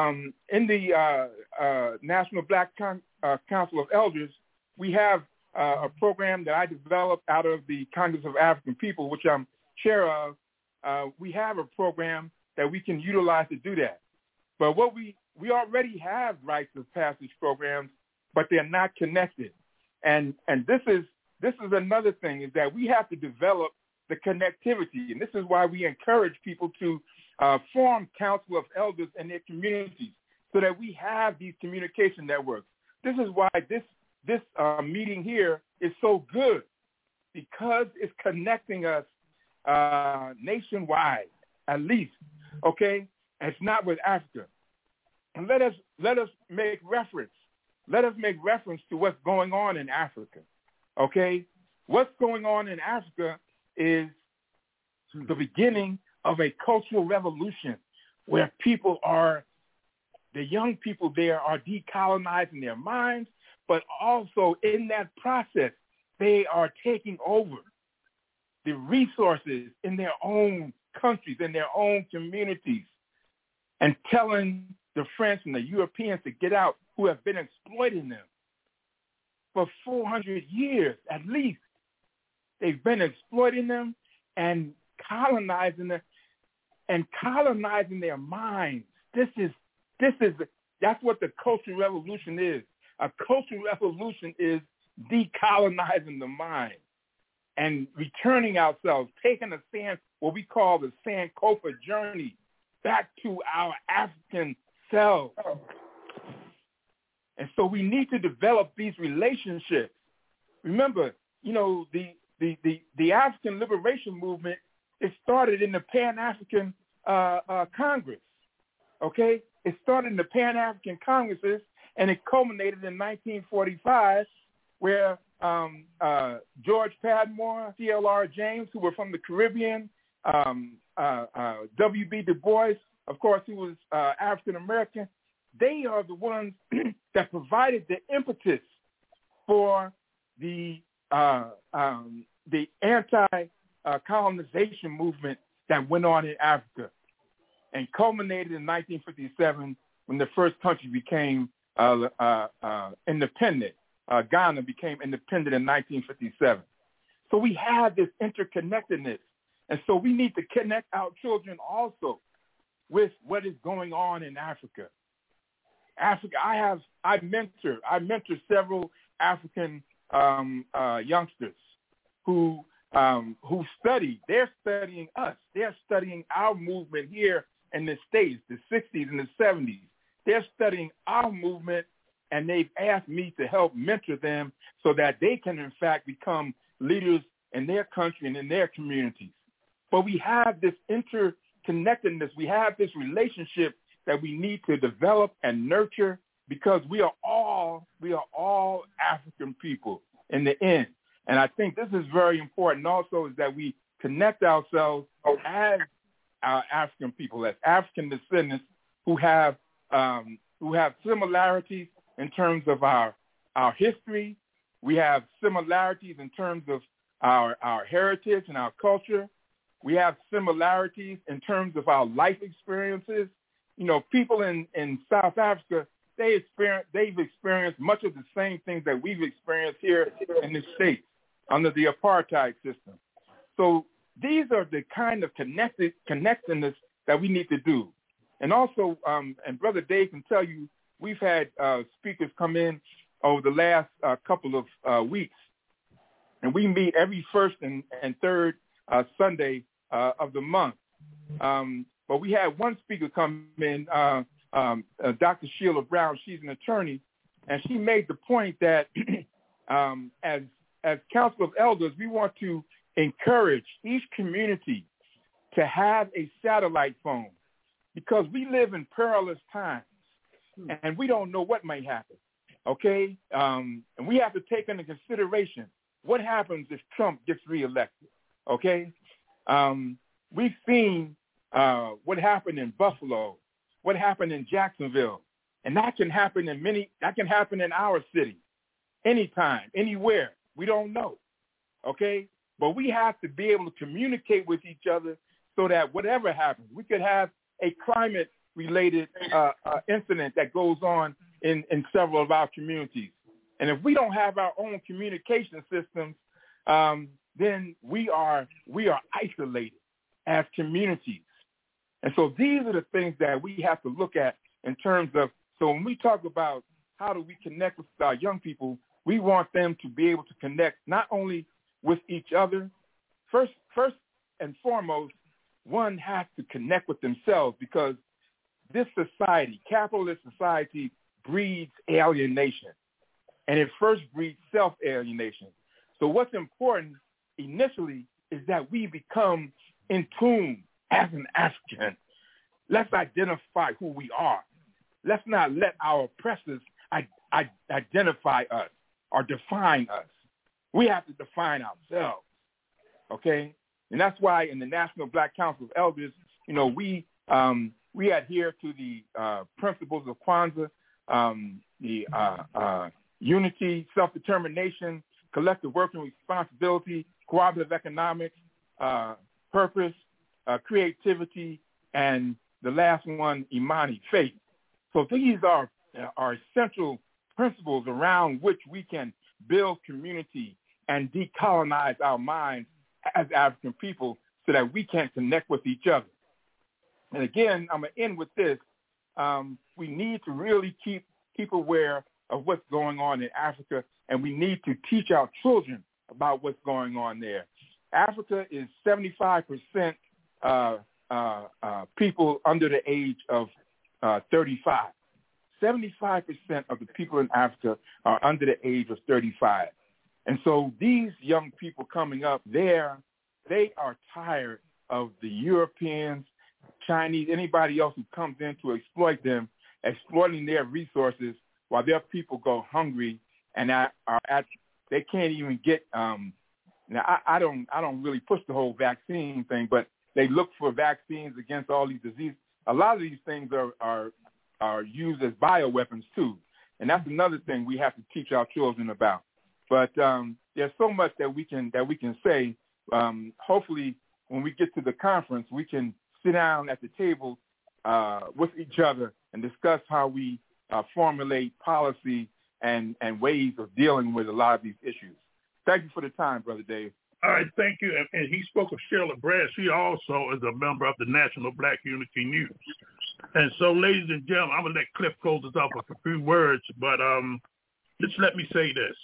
National Black Council of Elders, we have a program that I developed out of the Congress of African People, which I'm chair of. We have a program that we can utilize to do that. But what we already have rites of passage programs, but they're not connected. And this is another thing, is that we have to develop the connectivity. And this is why we encourage people to form council of elders in their communities so that we have these communication networks. This is why this meeting here is so good, because it's connecting us nationwide, at least, okay? And it's not with Africa. And let us make reference. Let us make reference to what's going on in Africa, okay? What's going on in Africa is the beginning of a cultural revolution where the young people there are decolonizing their minds, but also in that process, they are taking over the resources in their own countries, in their own communities, and telling the French and the Europeans to get out, who have been exploiting them for 400 years at least. They've been exploiting them and colonizing them and colonizing their minds. That's what the cultural revolution is. A cultural revolution is decolonizing the mind and returning ourselves, taking what we call the Sankofa journey back to our African selves. And so we need to develop these relationships. Remember, the African liberation movement, it started in the Pan-African Congress, okay? It started in the Pan-African Congresses, and it culminated in 1945, where George Padmore, C.L.R. James, who were from the Caribbean, W.B. Du Bois, of course, who was African-American, they are the ones that provided the impetus for the anti-colonization movement that went on in Africa and culminated in 1957 when the first country became independent. Ghana became independent in 1957. So we have this interconnectedness. And so we need to connect our children also with what is going on in Africa. I mentor several African youngsters who study. They're studying us. They're studying our movement here in the States, the 60s and the 70s. They're studying our movement, and they've asked me to help mentor them so that they can, in fact, become leaders in their country and in their communities. But we have this interconnectedness. We have this relationship that we need to develop and nurture, because we are all African people in the end. And I think this is very important also, is that we connect ourselves as our African people, as African descendants who have similarities in terms of our history. We have similarities in terms of our heritage and our culture. We have similarities in terms of our life experiences. People in South Africa, they've experienced much of the same things that we've experienced here in the States under the apartheid system. So these are the kind of connectedness that we need to do. And also, and Brother Dave can tell you, we've had speakers come in over the last couple of weeks, and we meet every first and third Sunday of the month. But we had one speaker come in, Dr. Sheila Brown. She's an attorney, and she made the point that as Council of Elders, we want to encourage each community to have a satellite phone, because we live in perilous times, and we don't know what may happen, okay? And we have to take into consideration what happens if Trump gets reelected, okay? We've seen what happened in Buffalo, what happened in Jacksonville, and that can happen in our city, anytime, anywhere. We don't know, okay? But we have to be able to communicate with each other so that whatever happens, we could have a climate-related incident that goes on in several of our communities. And if we don't have our own communication systems, then we are isolated as communities. And so these are the things that we have to look at in terms of, so when we talk about how do we connect with our young people, we want them to be able to connect not only with each other. First and foremost, one has to connect with themselves, because this society, capitalist society, breeds alienation. And it first breeds self-alienation. So what's important initially is that we become in tune as an African. Let's identify who we are. Let's not let our oppressors identify us or define us. We have to define ourselves, okay? And that's why in the National Black Council of Elders, we adhere to the principles of Kwanzaa, the unity, self-determination, collective working responsibility, cooperative economics, purpose, creativity, and the last one, Imani, faith. So these are essential principles around which we can build community and decolonize our minds as African people so that we can connect with each other. And again, I'm going to end with this. We need to really keep aware of what's going on in Africa, and we need to teach our children about what's going on there. Africa is 75% people under the age of 35. 75% of the people in Africa are under the age of 35. And so these young people coming up there, they are tired of the Europeans, Chinese, anybody else who comes in to exploit them, exploiting their resources while their people go hungry and they can't even get. Now I don't really push the whole vaccine thing, but they look for vaccines against all these diseases. A lot of these things are used as bioweapons too, and that's another thing we have to teach our children about. But there's so much that we can say. Hopefully, when we get to the conference, we can sit down at the table with each other and discuss how we formulate policy and ways of dealing with a lot of these issues. Thank you for the time, Brother Dave. All right, thank you. And he spoke of Sheila Brad. She also is a member of the National Black Unity News. And so, ladies and gentlemen, I'm going to let Cliff close us off with a few words, but just let me say this.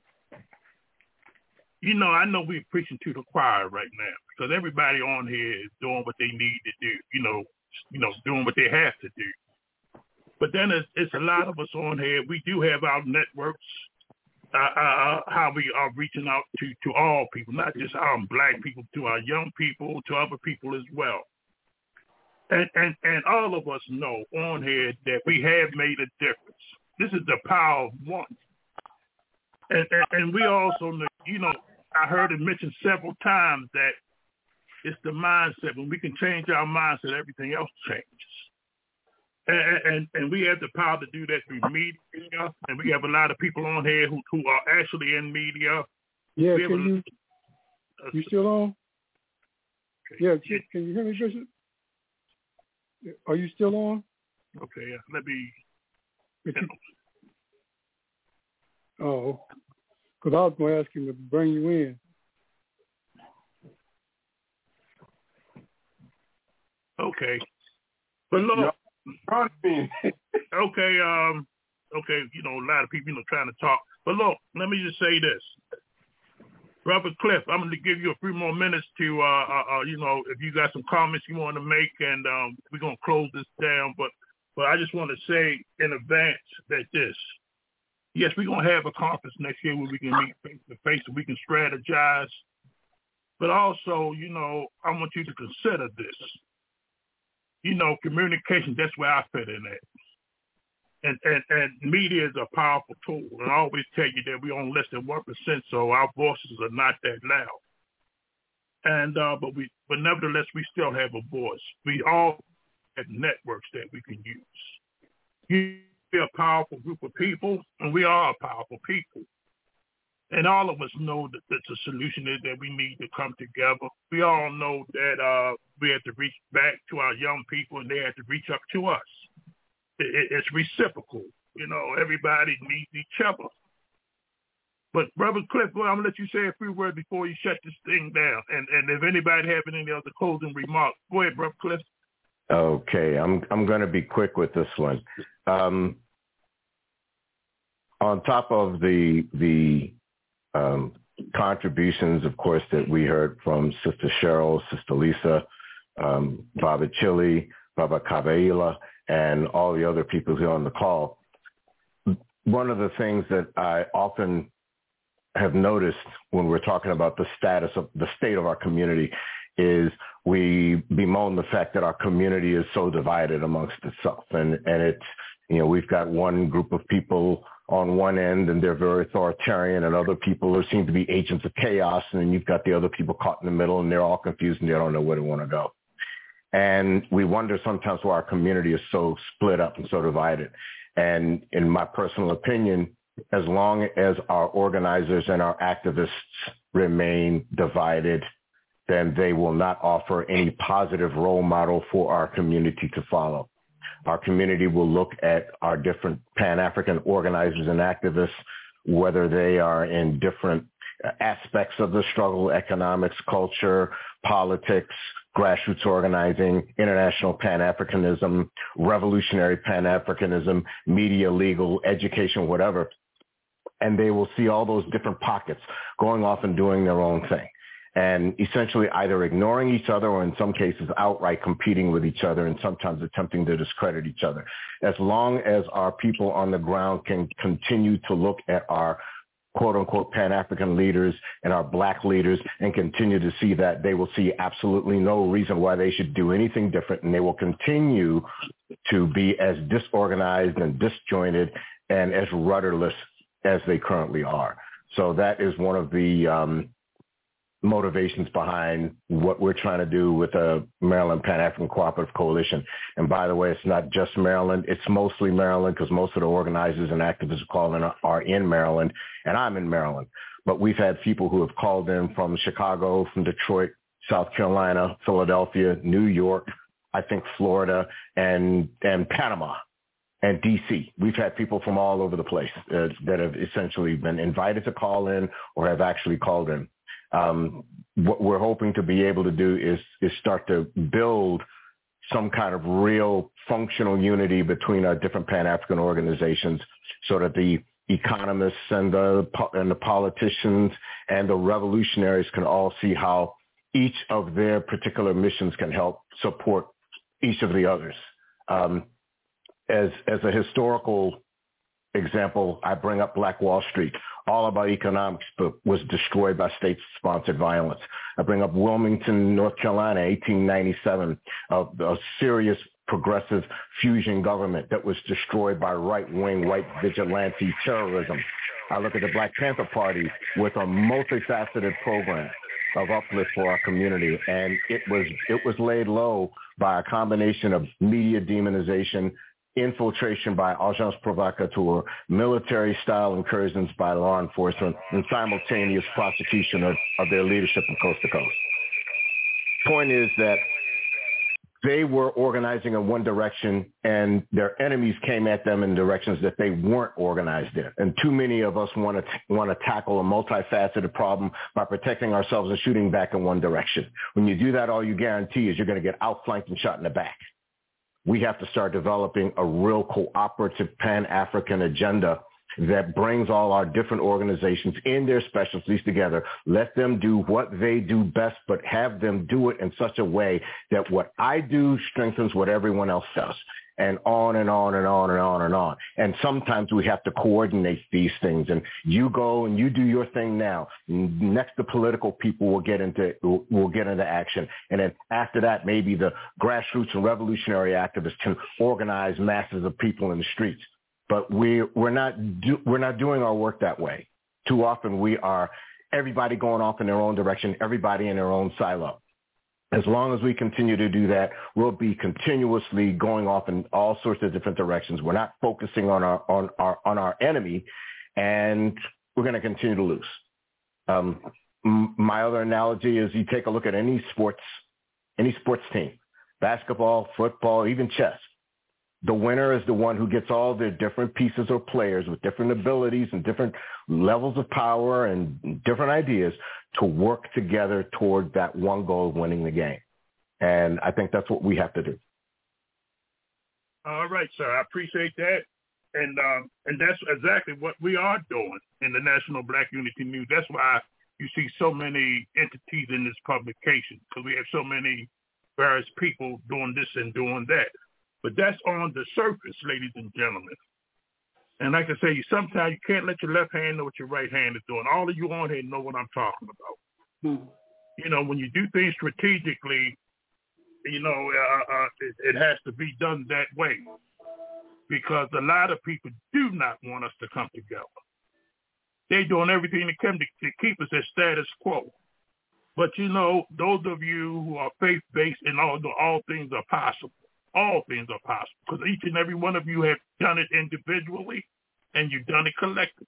I know we're preaching to the choir right now because everybody on here is doing what they need to do, doing what they have to do. But then it's a lot of us on here. We do have our networks, how we are reaching out to all people, not just our black people, to our young people, to other people as well. And all of us know on here that we have made a difference. This is the power of one. And we also know, I heard it mentioned several times that it's the mindset. When we can change our mindset, everything else changes. And we have the power to do that through media. And we have a lot of people on here who are actually in media. Yeah, you still on? Yeah, can you hear me, Bishop? Are you still on? Okay, yeah. Let me. Oh, because I was going to ask him to bring you in. Okay. But look, okay, a lot of people, trying to talk. But look, let me just say this. Brother Cliff, I'm going to give you a few more minutes to, if you got some comments you want to make, and we're going to close this down. But I just want to say in advance that yes, we're going to have a conference next year where we can meet face-to-face and we can strategize. But also, I want you to consider this. Communication, that's where I fit in at. And media is a powerful tool. And I always tell you that we're on less than 1%, so our voices are not that loud. And but nevertheless, we still have a voice. We all have networks that we can use. We're a powerful group of people, and we are a powerful people. And all of us know that the solution is that we need to come together. We all know that we have to reach back to our young people, and they have to reach up to us. It's reciprocal. You know, everybody needs each other. But Brother Cliff, well, I'm going to let you say a few words before you shut this thing down. And if anybody have any other closing remarks, go ahead, Brother Cliff. Okay, I'm going to be quick with this one. On top of the contributions, of course, that we heard from Sister Cheryl, Sister Lisa, Baba Chile, Baba Kabaila, and all the other people here on the call, one of the things that I often have noticed when we're talking about the state of our community is we bemoan the fact that our community is so divided amongst itself. And it's, you know, we've got one group of people on one end and they're very authoritarian, and other people who seem to be agents of chaos. And then you've got the other people caught in the middle, and they're all confused and they don't know where they want to go. And we wonder sometimes why our community is so split up and so divided. And in my personal opinion, as long as our organizers and our activists remain divided, then they will not offer any positive role model for our community to follow. Our community will look at our different Pan-African organizers and activists, whether they are in different aspects of the struggle, economics, culture, politics, grassroots organizing, international Pan-Africanism, revolutionary Pan-Africanism, media, legal, education, whatever. And they will see all those different pockets going off and doing their own thing, and essentially either ignoring each other or in some cases outright competing with each other and sometimes attempting to discredit each other. As long as our people on the ground can continue to look at our quote-unquote Pan-African leaders and our Black leaders and continue to see that, they will see absolutely no reason why they should do anything different, and they will continue to be as disorganized and disjointed and as rudderless as they currently are. So that is one of the motivations behind what we're trying to do with the Maryland Pan-African Cooperative Coalition. And by the way, it's not just Maryland. It's mostly Maryland because most of the organizers and activists who call in are in Maryland, and I'm in Maryland. But we've had people who have called in from Chicago, from Detroit, South Carolina, Philadelphia, New York, I think Florida, and Panama. And D.C. We've had people from all over the place that have essentially been invited to call in or have actually called in. What we're hoping to be able to do is start to build some kind of real functional unity between our different Pan-African organizations so that the economists and the politicians and the revolutionaries can all see how each of their particular missions can help support each of the others. As a historical example, I bring up Black Wall Street, all about economics, but was destroyed by state-sponsored violence. I bring up Wilmington, North Carolina, 1897, a serious progressive fusion government that was destroyed by right-wing white vigilante terrorism. I look at the Black Panther Party with a multifaceted program of uplift for our community, and it was laid low by a combination of media demonization, infiltration by agents provocateurs, military-style incursions by law enforcement, and simultaneous prosecution of their leadership from coast to coast. Point is that they were organizing in one direction, and their enemies came at them in directions that they weren't organized in. And too many of us want to tackle a multifaceted problem by protecting ourselves and shooting back in one direction. When you do that, all you guarantee is you're going to get outflanked and shot in the back. We have to start developing a real cooperative Pan-African agenda that brings all our different organizations in their specialties together. Let them do what they do best, but have them do it in such a way that what I do strengthens what everyone else does, and on and on and on and on and on. And sometimes we have to coordinate these things, and you go and you do your thing now. Next, the political people will get into action. And then after that, maybe the grassroots and revolutionary activists can organize masses of people in the streets. But we're not doing our work that way. Too often we are everybody going off in their own direction, everybody in their own silo. As long as we continue to do that, we'll be continuously going off in all sorts of different directions. We're not focusing on our enemy, and we're going to continue to lose. My other analogy is you take a look at any sports team, basketball, football, even chess. The winner is the one who gets all the different pieces or players with different abilities and different levels of power and different ideas to work together toward that one goal of winning the game. And I think that's what we have to do. All right, sir. I appreciate that. And that's exactly what we are doing in the National Black Unity News. That's why you see so many entities in this publication, because we have so many various people doing this and doing that. But that's on the surface, ladies and gentlemen. And like I say, sometimes you can't let your left hand know what your right hand is doing. All of you on here know what I'm talking about. You know, when you do things strategically, you know, it has to be done that way, because a lot of people do not want us to come together. They're doing everything they can to keep us at status quo. But, you know, those of you who are faith-based and all things are possible. All things are possible, because each and every one of you have done it individually and you've done it collectively.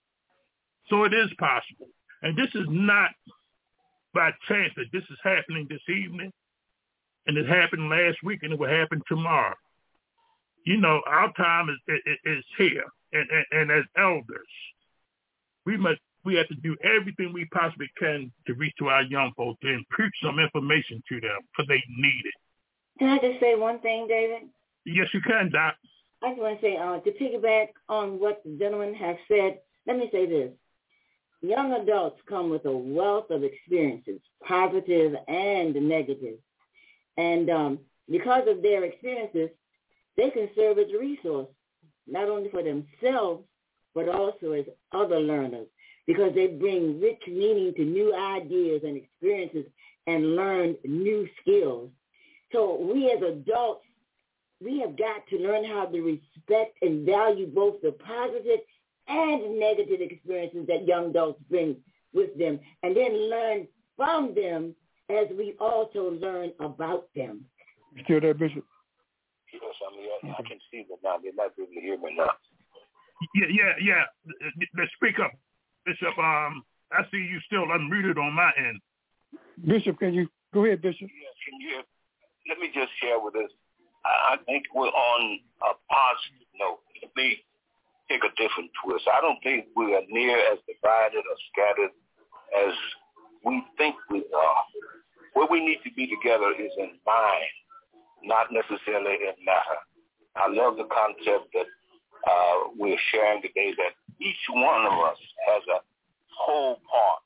So it is possible. And this is not by chance that this is happening this evening, and it happened last week, and it will happen tomorrow. You know, our time is here. And as elders, we have to do everything we possibly can to reach to our young folks and preach some information to them, because they need it. Can I just say one thing, David? Yes, you can, Doc. I just want to say, to piggyback on what the gentleman has said, let me say this. Young adults come with a wealth of experiences, positive and negative. And because of their experiences, they can serve as a resource, not only for themselves, but also as other learners, because they bring rich meaning to new ideas and experiences and learn new skills. So we as adults, we have got to learn how to respect and value both the positive and negative experiences that young adults bring with them, and then learn from them as we also learn about them. You still there, Bishop? Yes, I'm here. I can see them now. They might be able to hear me now. Yeah. Let's speak up, Bishop. I see you still unmuted on my end. Bishop, can you go ahead, Bishop? Yes, can you hear? Let me just share with us. I think we're on a positive note. Let me take a different twist. I don't think we are near as divided or scattered as we think we are. Where we need to be together is in mind, not necessarily in matter. I love the concept that we're sharing today, that each one of us has a whole part.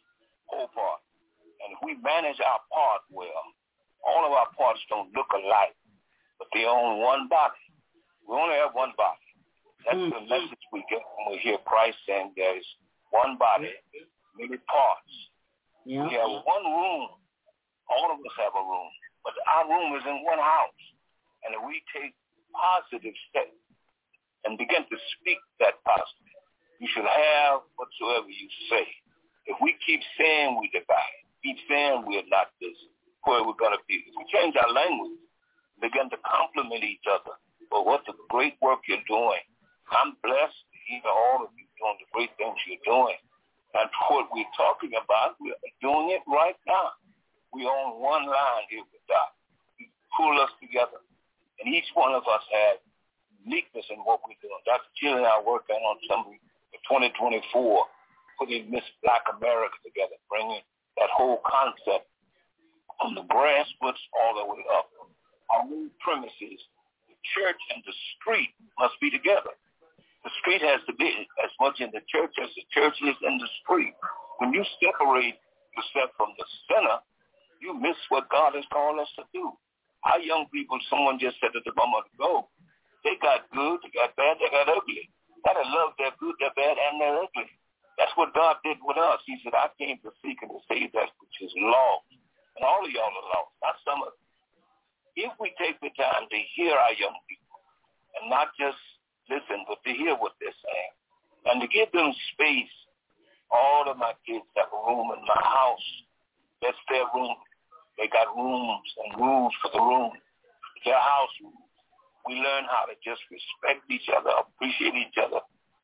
And if we manage our part well, all of our parts don't look alike, but they own one body. We only have one body. That's the message we get when we hear Christ saying there is one body, many parts. Yeah. We have one room. All of us have a room, but our room is in one house. And if we take positive steps and begin to speak that positive, you should have whatsoever you say. If we keep saying we divide, keep saying we're not this, where we're going to be. If we change our language, begin to compliment each other for what the great work you're doing. I'm blessed to hear all of you doing the great things you're doing. And what we're talking about, we're doing it right now. We're on one line here with God. He pulled us together. And each one of us has uniqueness in what we're doing. Dr. Jill and I are working on something for 2024, putting Miss Black America together, bringing that whole concept from the grassroots all the way up. Our new premises, the church and the street must be together. The street has to be as much in the church as the church is in the street. When you separate yourself from the center, you miss what God has called us to do. Our young people, someone just said it a moment ago, they got good, they got bad, they got ugly. Gotta love their good, their bad, and their ugly. That's what God did with us. He said, I came to seek and to save that which is lost. And all of y'all are lost, not some of them. If we take the time to hear our young people and not just listen, but to hear what they're saying and to give them space. All of my kids have a room in my house. That's their room. They got rooms and rules for the room. Their house rules. We learn how to just respect each other, appreciate each other,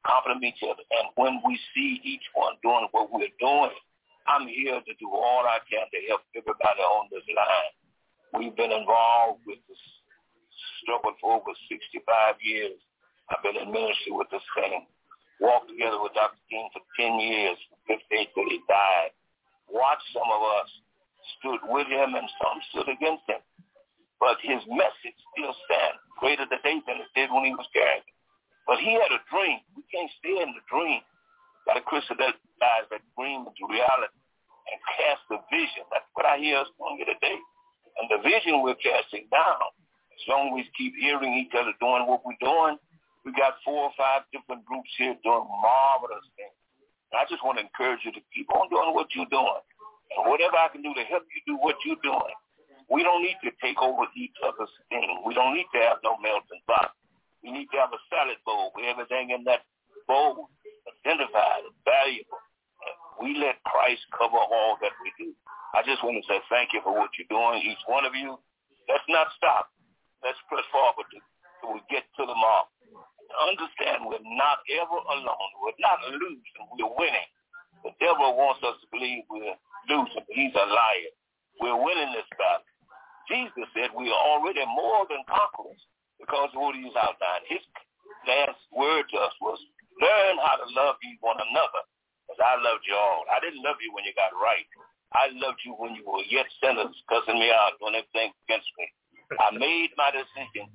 compliment each other. And when we see each one doing what we're doing, I'm here to do all I can to help everybody on this line. We've been involved with this struggle for over 65 years. I've been in ministry with this thing. Walked together with Dr. King for 10 years, 58 till he died. Watched some of us stood with him and some stood against him. But his message still stands greater today than it did when he was carrying it. But he had a dream. We can't stay in the dream. Got to crystallize that dream into reality and cast the vision. That's what I hear us doing here today. And the vision we're casting down, as long as we keep hearing each other doing what we're doing, we got 4 or 5 different groups here doing marvelous things. And I just want to encourage you to keep on doing what you're doing. And whatever I can do to help you do what you're doing. We don't need to take over each other's thing. We don't need to have no melting pot. We need to have a salad bowl where everything in that bowl is identified and valuable. And we let Christ cover all that we do. I just want to say thank you for what you're doing, each one of you. Let's not stop. Let's press forward till we get to the mark. Understand we're not ever alone. We're not losing. We're winning. The devil wants us to believe we're losing, but he's a liar. We're winning this battle. Jesus said we are already more than conquerors because of what he's outlined. His last word to us was, learn how to love you one another as I loved you all. I didn't love you when you got right. I loved you when you were yet sinners, cussing me out, doing everything against me. I made my decision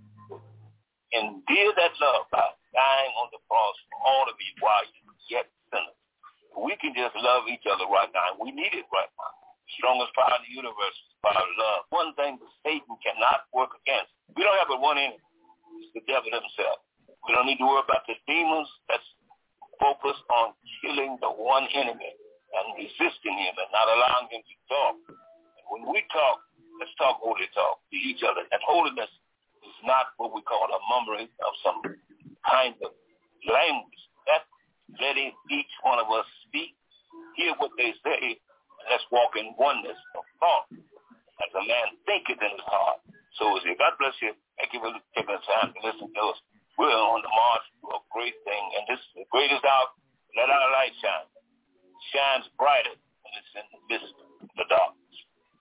and did that love by dying on the cross for all of you while you were yet sinners. We can just love each other right now. We need it right now. Strongest power in the universe is the power of love. One thing that Satan cannot work against. We don't have but one enemy. It's the devil himself. We don't need to worry about the demons. That's focused on killing the one enemy and resisting him and not allowing him to talk. And when we talk, let's talk holy talk to each other. And holiness is not what we call a murmuring of some kind of language. That's letting each one of us speak, hear what they say, and let's walk in oneness of thought as a man thinketh in his heart. So is it. God bless you. Thank you for taking the time to listen to us. We're on the march to a great thing, and this is the greatest hour. Let our light shine. It shines brighter when it's in the midst of the darkness.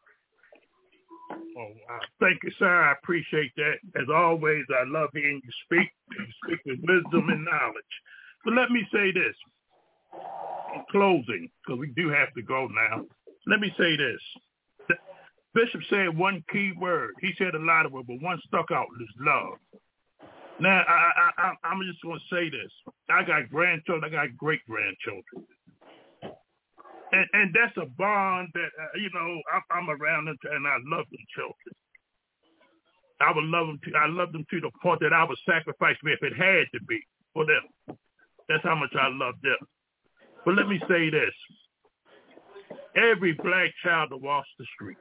Oh, wow. Thank you, sir. I appreciate that. As always, I love hearing you speak. You speak with wisdom and knowledge. But let me say this in closing, because we do have to go now. Let me say this. Bishop said one key word. He said a lot of words, but one stuck out is love. Now, I'm just going to say this. I got grandchildren. I got great-grandchildren. And that's a bond that, I'm around them and I love them children. I would love them I love them to the point that I would sacrifice me if it had to be for them. That's how much I love them. But let me say this. Every black child that walks the street,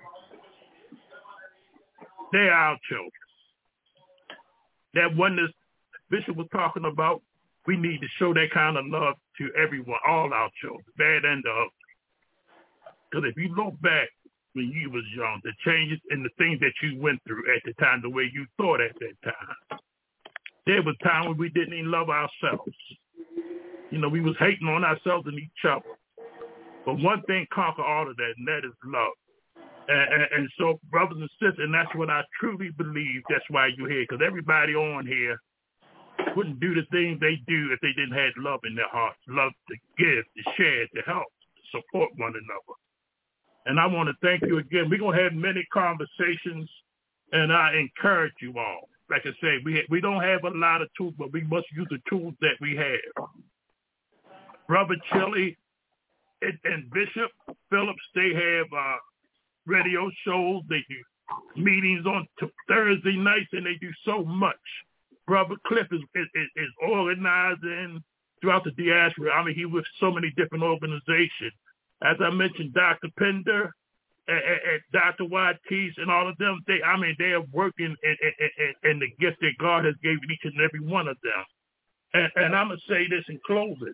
they're our children. That oneness Bishop was talking about, we need to show that kind of love to everyone, all our children, bad and the ugly. Because if you look back when you was young, the changes and the things that you went through at the time, the way you thought at that time, there was time when we didn't even love ourselves. We was hating on ourselves and each other. But one thing conquer all of that, and that is love. And so, brothers and sisters, and that's what I truly believe. That's why you're here, because everybody on here wouldn't do the things they do if they didn't have love in their hearts, love to give, to share, to help, to support one another. And I want to thank you again. We're going to have many conversations, and I encourage you all. Like I say, we don't have a lot of tools, but we must use the tools that we have. Brother Chili and Bishop Phillips, they have radio shows. They do meetings on Thursday nights, and they do so much. Brother Cliff is organizing throughout the diaspora. I mean, he's with so many different organizations. As I mentioned, Dr. Pender and Dr. Watkins and all of them, they are working in the gift that God has given each and every one of them. And I'm going to say this in closing.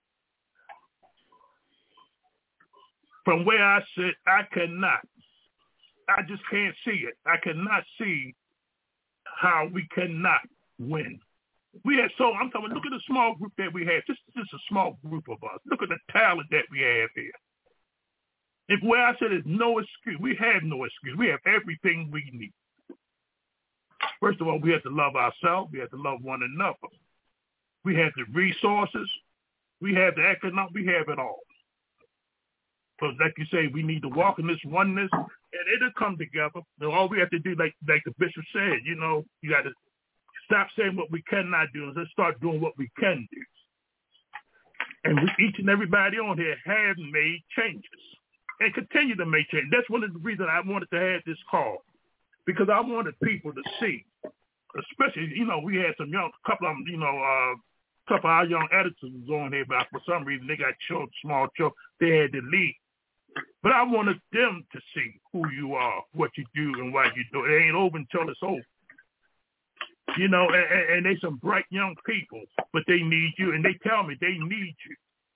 From where I sit, I just can't see it. I cannot see how we cannot win. I'm talking, look at the small group that we have. Just a small group of us. Look at the talent that we have here. If where I said there's no excuse, we have no excuse. We have everything we need. First of all, we have to love ourselves. We have to love one another. We have the resources. We have the economic. We have it all. So like you say, we need to walk in this oneness, and it'll come together. And all we have to do, like the bishop said, you got to stop saying what we cannot do and just start doing what we can do. And each and everybody on here have made changes and continue to make changes. That's one of the reasons I wanted to have this call, because I wanted people to see, especially, we had some couple of our young editors on here, but for some reason they got small children. They had to leave. But I wanted them to see who you are, what you do, and why you do it. It ain't over until it's over. And they some bright young people, but they need you, and they tell me they need you.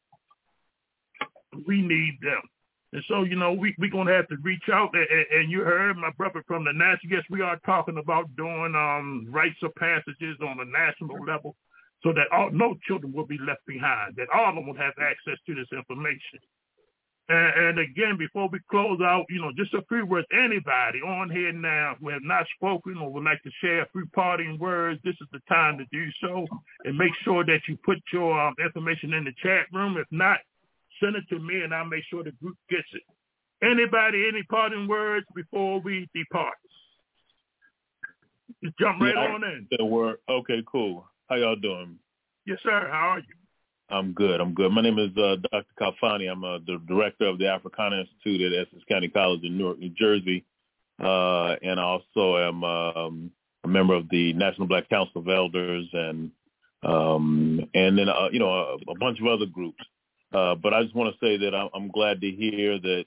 We need them. And so, we're going to have to reach out, and you heard my brother from the national, yes, we are talking about doing rites of passages on a national level so that no children will be left behind, that all of them will have access to this information. And again, before we close out, just a few words. Anybody on here now who have not spoken or would like to share a few parting words, this is the time to do so. And make sure that you put your information in the chat room. If not, send it to me, and I'll make sure the group gets it. Anybody, any parting words before we depart? Just jump right on in. Okay, cool. How y'all doing? Yes, sir. How are you? I'm good. My name is Dr. Kalfani. I'm the director of the Africana Institute at Essex County College in Newark, New Jersey. And I also am a member of the National Black Council of Elders and then, a bunch of other groups. But I just want to say that I'm glad to hear that,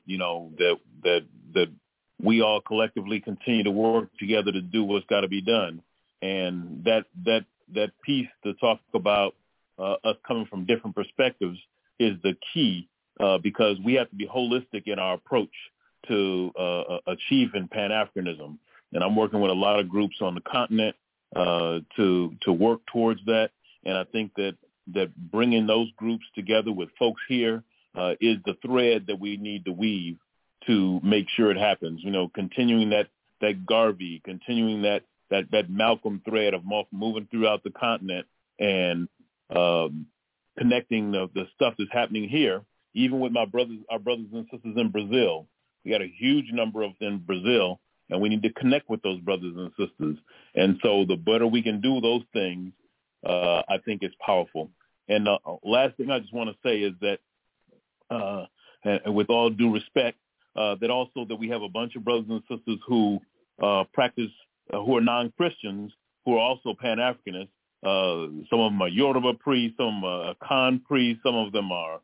that we all collectively continue to work together to do what's got to be done. And that piece to talk about us coming from different perspectives is the key, because we have to be holistic in our approach to achieving Pan-Africanism. And I'm working with a lot of groups on the continent to work towards that. And I think that bringing those groups together with folks here is the thread that we need to weave to make sure it happens. Continuing that Garvey, continuing that Malcolm thread of moving throughout the continent and connecting the stuff that's happening here, even with our brothers and sisters in Brazil. We got a huge number of them in Brazil, and we need to connect with those brothers and sisters. And so the better we can do those things, I think it's powerful. And the last thing I just want to say is that, and with all due respect, that also that we have a bunch of brothers and sisters who practice, who are non-Christians, who are also Pan-Africanists. Some of them are Yoruba priests, some are Khan priests, some of them are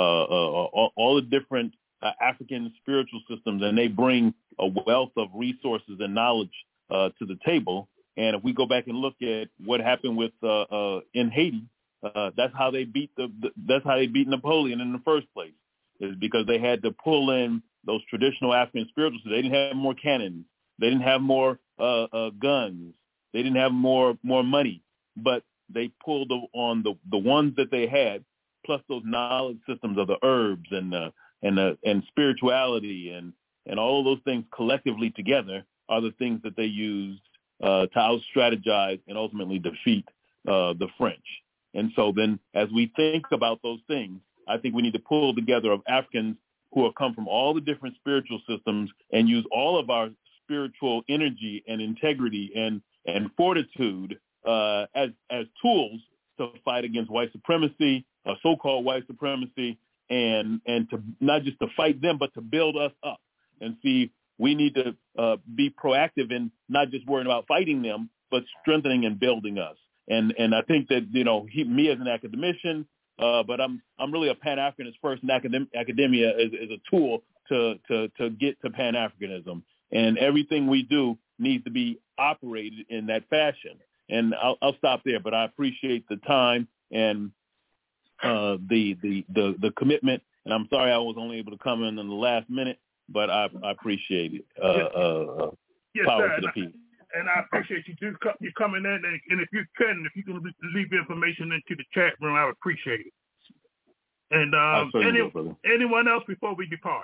all the different African spiritual systems, and they bring a wealth of resources and knowledge to the table. And if we go back and look at what happened with in Haiti, that's how they beat Napoleon in the first place, is because they had to pull in those traditional African spirituals. They didn't have more cannons, they didn't have more guns, they didn't have more money, but they pulled on the ones that they had, plus those knowledge systems of the herbs and spirituality and all of those things collectively together are the things that they used to out-strategize and ultimately defeat the French. And so then as we think about those things, I think we need to pull together of Africans who have come from all the different spiritual systems and use all of our spiritual energy and integrity and fortitude as tools to fight against white supremacy, so-called white supremacy, and to not just to fight them, but to build us up. And see, we need to be proactive in not just worrying about fighting them, but strengthening and building us. And I think that, me as an academician, but I'm really a Pan-Africanist first, and academia is a tool to get to Pan-Africanism. And everything we do needs to be operated in that fashion. And I'll stop there, but I appreciate the time and the commitment. And I'm sorry I was only able to come in the last minute, but I appreciate it. Yes, Power sir. to the people. and I appreciate you coming in. And if you can leave information into the chat room, I would appreciate it. And anyone else before we depart?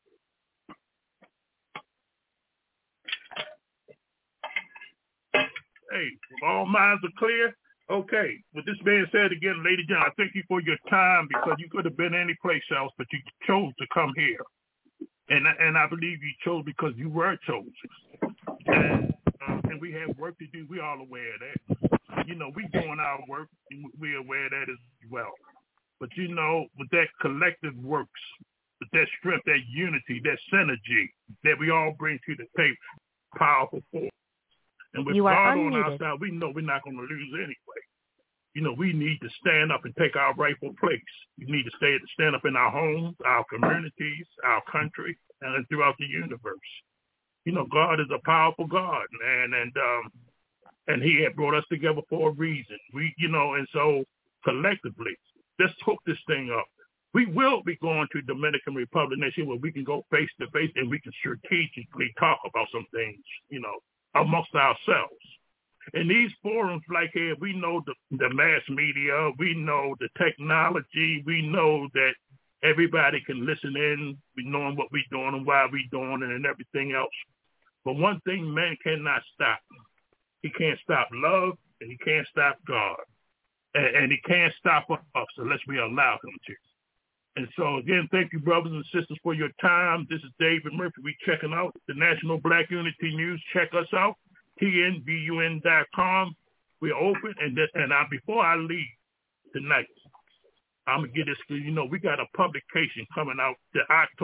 Hey, all minds are clear. Okay. With this being said, again, ladies and gentlemen, I thank you for your time, because you could have been any place else, but you chose to come here. And I believe you chose because you were chosen. And we have work to do. We're all aware of that. You know, we doing our work, and we're aware of that as well. But, you know, with that collective works, with that strength, that unity, that synergy that we all bring to the table, powerful force. And with God on our side, we know we're not going to lose anyway. You know, we need to stand up and take our rightful place. We need to stand up in our homes, our communities, our country, and throughout the universe. You know, God is a powerful God, man, and He had brought us together for a reason. And so collectively, let's hook this thing up. We will be going to Dominican Republic next year, where we can go face to face and we can strategically talk about some things, you know, amongst ourselves. In these forums like here, we know the mass media, we know the technology, we know that everybody can listen in, we knowing what we're doing and why we're doing it and everything else. But one thing man cannot stop. He can't stop love, and he can't stop God. And he can't stop us unless we allow him to. And so, again, thank you, brothers and sisters, for your time. This is David Murphy. We checking out the National Black Unity News. Check us out, tnbun.com. We're open. Before I leave tonight, I'm going to get this, because, you know, we got a publication coming out, the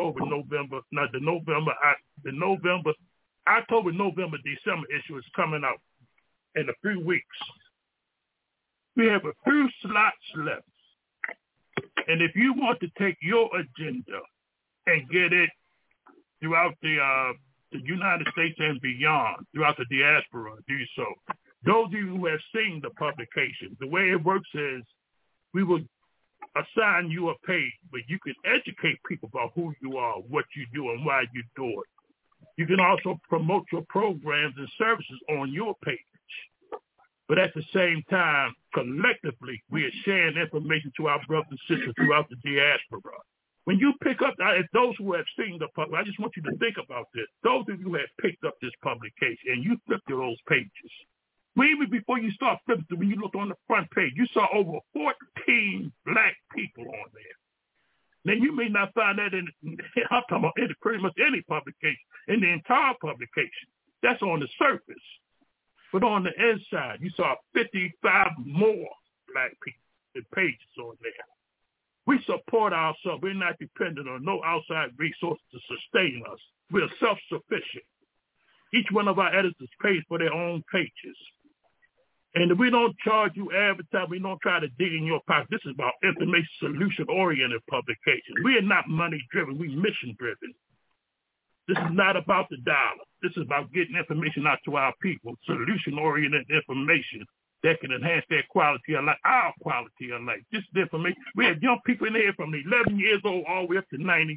December issue is coming out in a few weeks. We have a few slots left. And if you want to take your agenda and get it throughout the United States and beyond, throughout the diaspora, do so. Those of you who have seen the publication, the way it works is we will assign you a page where you can educate people about who you are, what you do, and why you do it. You can also promote your programs and services on your page. But at the same time, collectively, we are sharing information to our brothers and sisters throughout the diaspora. When you pick up, those who have seen the public, I just want you to think about this. Those of you who have picked up this publication and you flipped through those pages, even before you start flipping through, when you looked on the front page, you saw over 14 black people on there. Now, you may not find that I'm talking about pretty much any publication, in the entire publication. That's on the surface. But on the inside, you saw 55 more black people and pages on there. We support ourselves. We're not dependent on no outside resources to sustain us. We're self-sufficient. Each one of our editors pays for their own pages. And we don't charge you advertising. We don't try to dig in your pocket. This is about information solution-oriented publication. We are not money-driven. We're mission-driven. This is not about the dollar. This is about getting information out to our people, solution-oriented information that can enhance their quality of life, our quality of life. This is the information. We have young people in here from 11 years old all the way up to 92.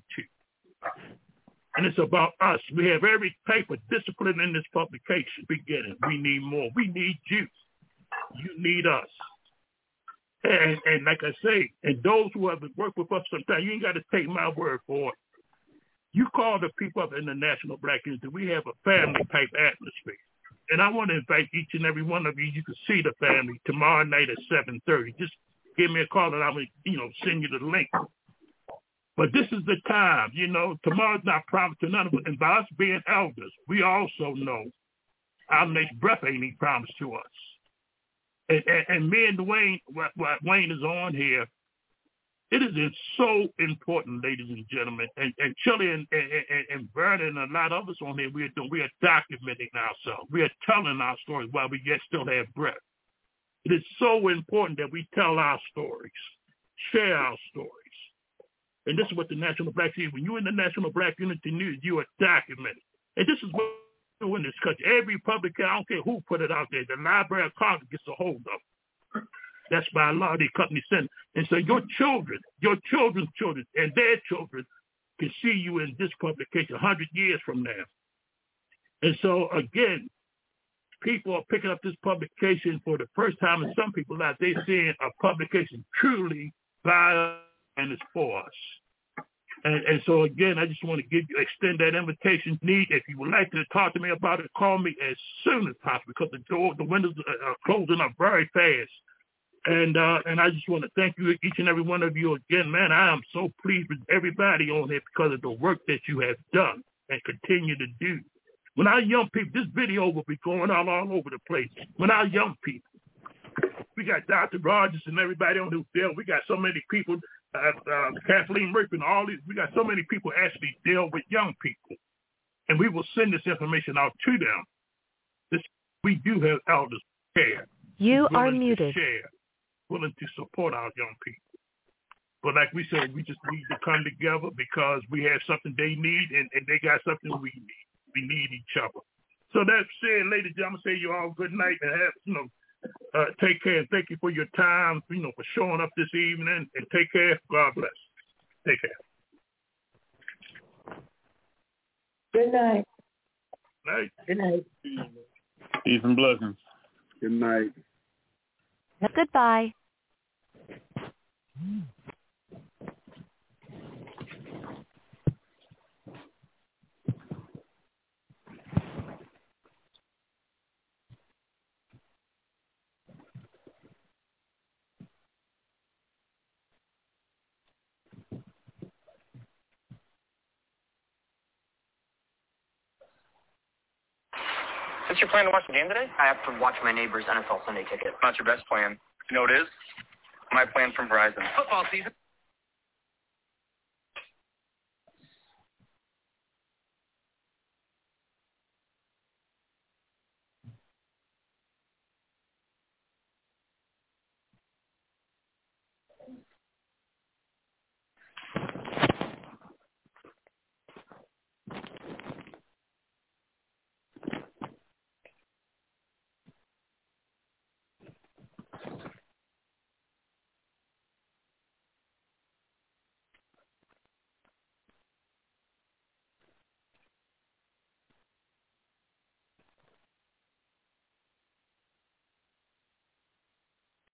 And it's about us. We have every type of discipline in this publication. We get it. We need more. We need you. You need us. And like I say, and those who have worked with us sometimes, you ain't got to take my word for it. You call the people up in the National Black Unity. We have a family-type atmosphere. And I want to invite each and every one of you. You can see the family tomorrow night at 7:30. Just give me a call and I will, send you the link. But this is the time. Tomorrow's not promised to none of us. And by us being elders, we also know our next breath ain't even promised to us. And me and Wayne, what Wayne is on here, it is so important, ladies and gentlemen. And Chili and Vernon and a lot of others on here, we are documenting ourselves. We are telling our stories while we yet still have breath. It is so important that we tell our stories, share our stories. And this is what the National Black Unity, when you're in the National Black Unity News, you are documenting. And this is what we do in this country. Every public, I don't care who put it out there, the Library of Congress gets a hold of it. That's by law, they cut me sentence. And so your children, your children's children, and their children can see you in this publication 100 years from now. And so, again, people are picking up this publication for the first time, and some people out there seeing a publication truly by us and it's for us. And so again, I just want to extend that invitation. If you would like to talk to me about it, call me as soon as possible because the windows are closing up very fast. And I just want to thank you, each and every one of you again, man. I am so pleased with everybody on here because of the work that you have done and continue to do. When our young people, this video will be going all over the place. When our young people, we got Dr. Rogers and everybody on the deal. We got so many people, Kathleen Murphy and all these. We got so many people actually deal with young people, and we will send this information out to them. We do have elders care. You are muted. Share, willing to support our young people. But like we said, we just need to come together because we have something they need, and they got something we need. We need each other. So that said, ladies and gentlemen, say you all good night and have, take care, and thank you for your time, for showing up this evening, and take care. God bless. Take care. Good night. Night. Good night. Peace and blessings. Good night. Goodbye. Is your plan to watch the game today? I have to watch my neighbor's NFL Sunday ticket. Not your best plan. You know what it is? My plan from Verizon. Football season.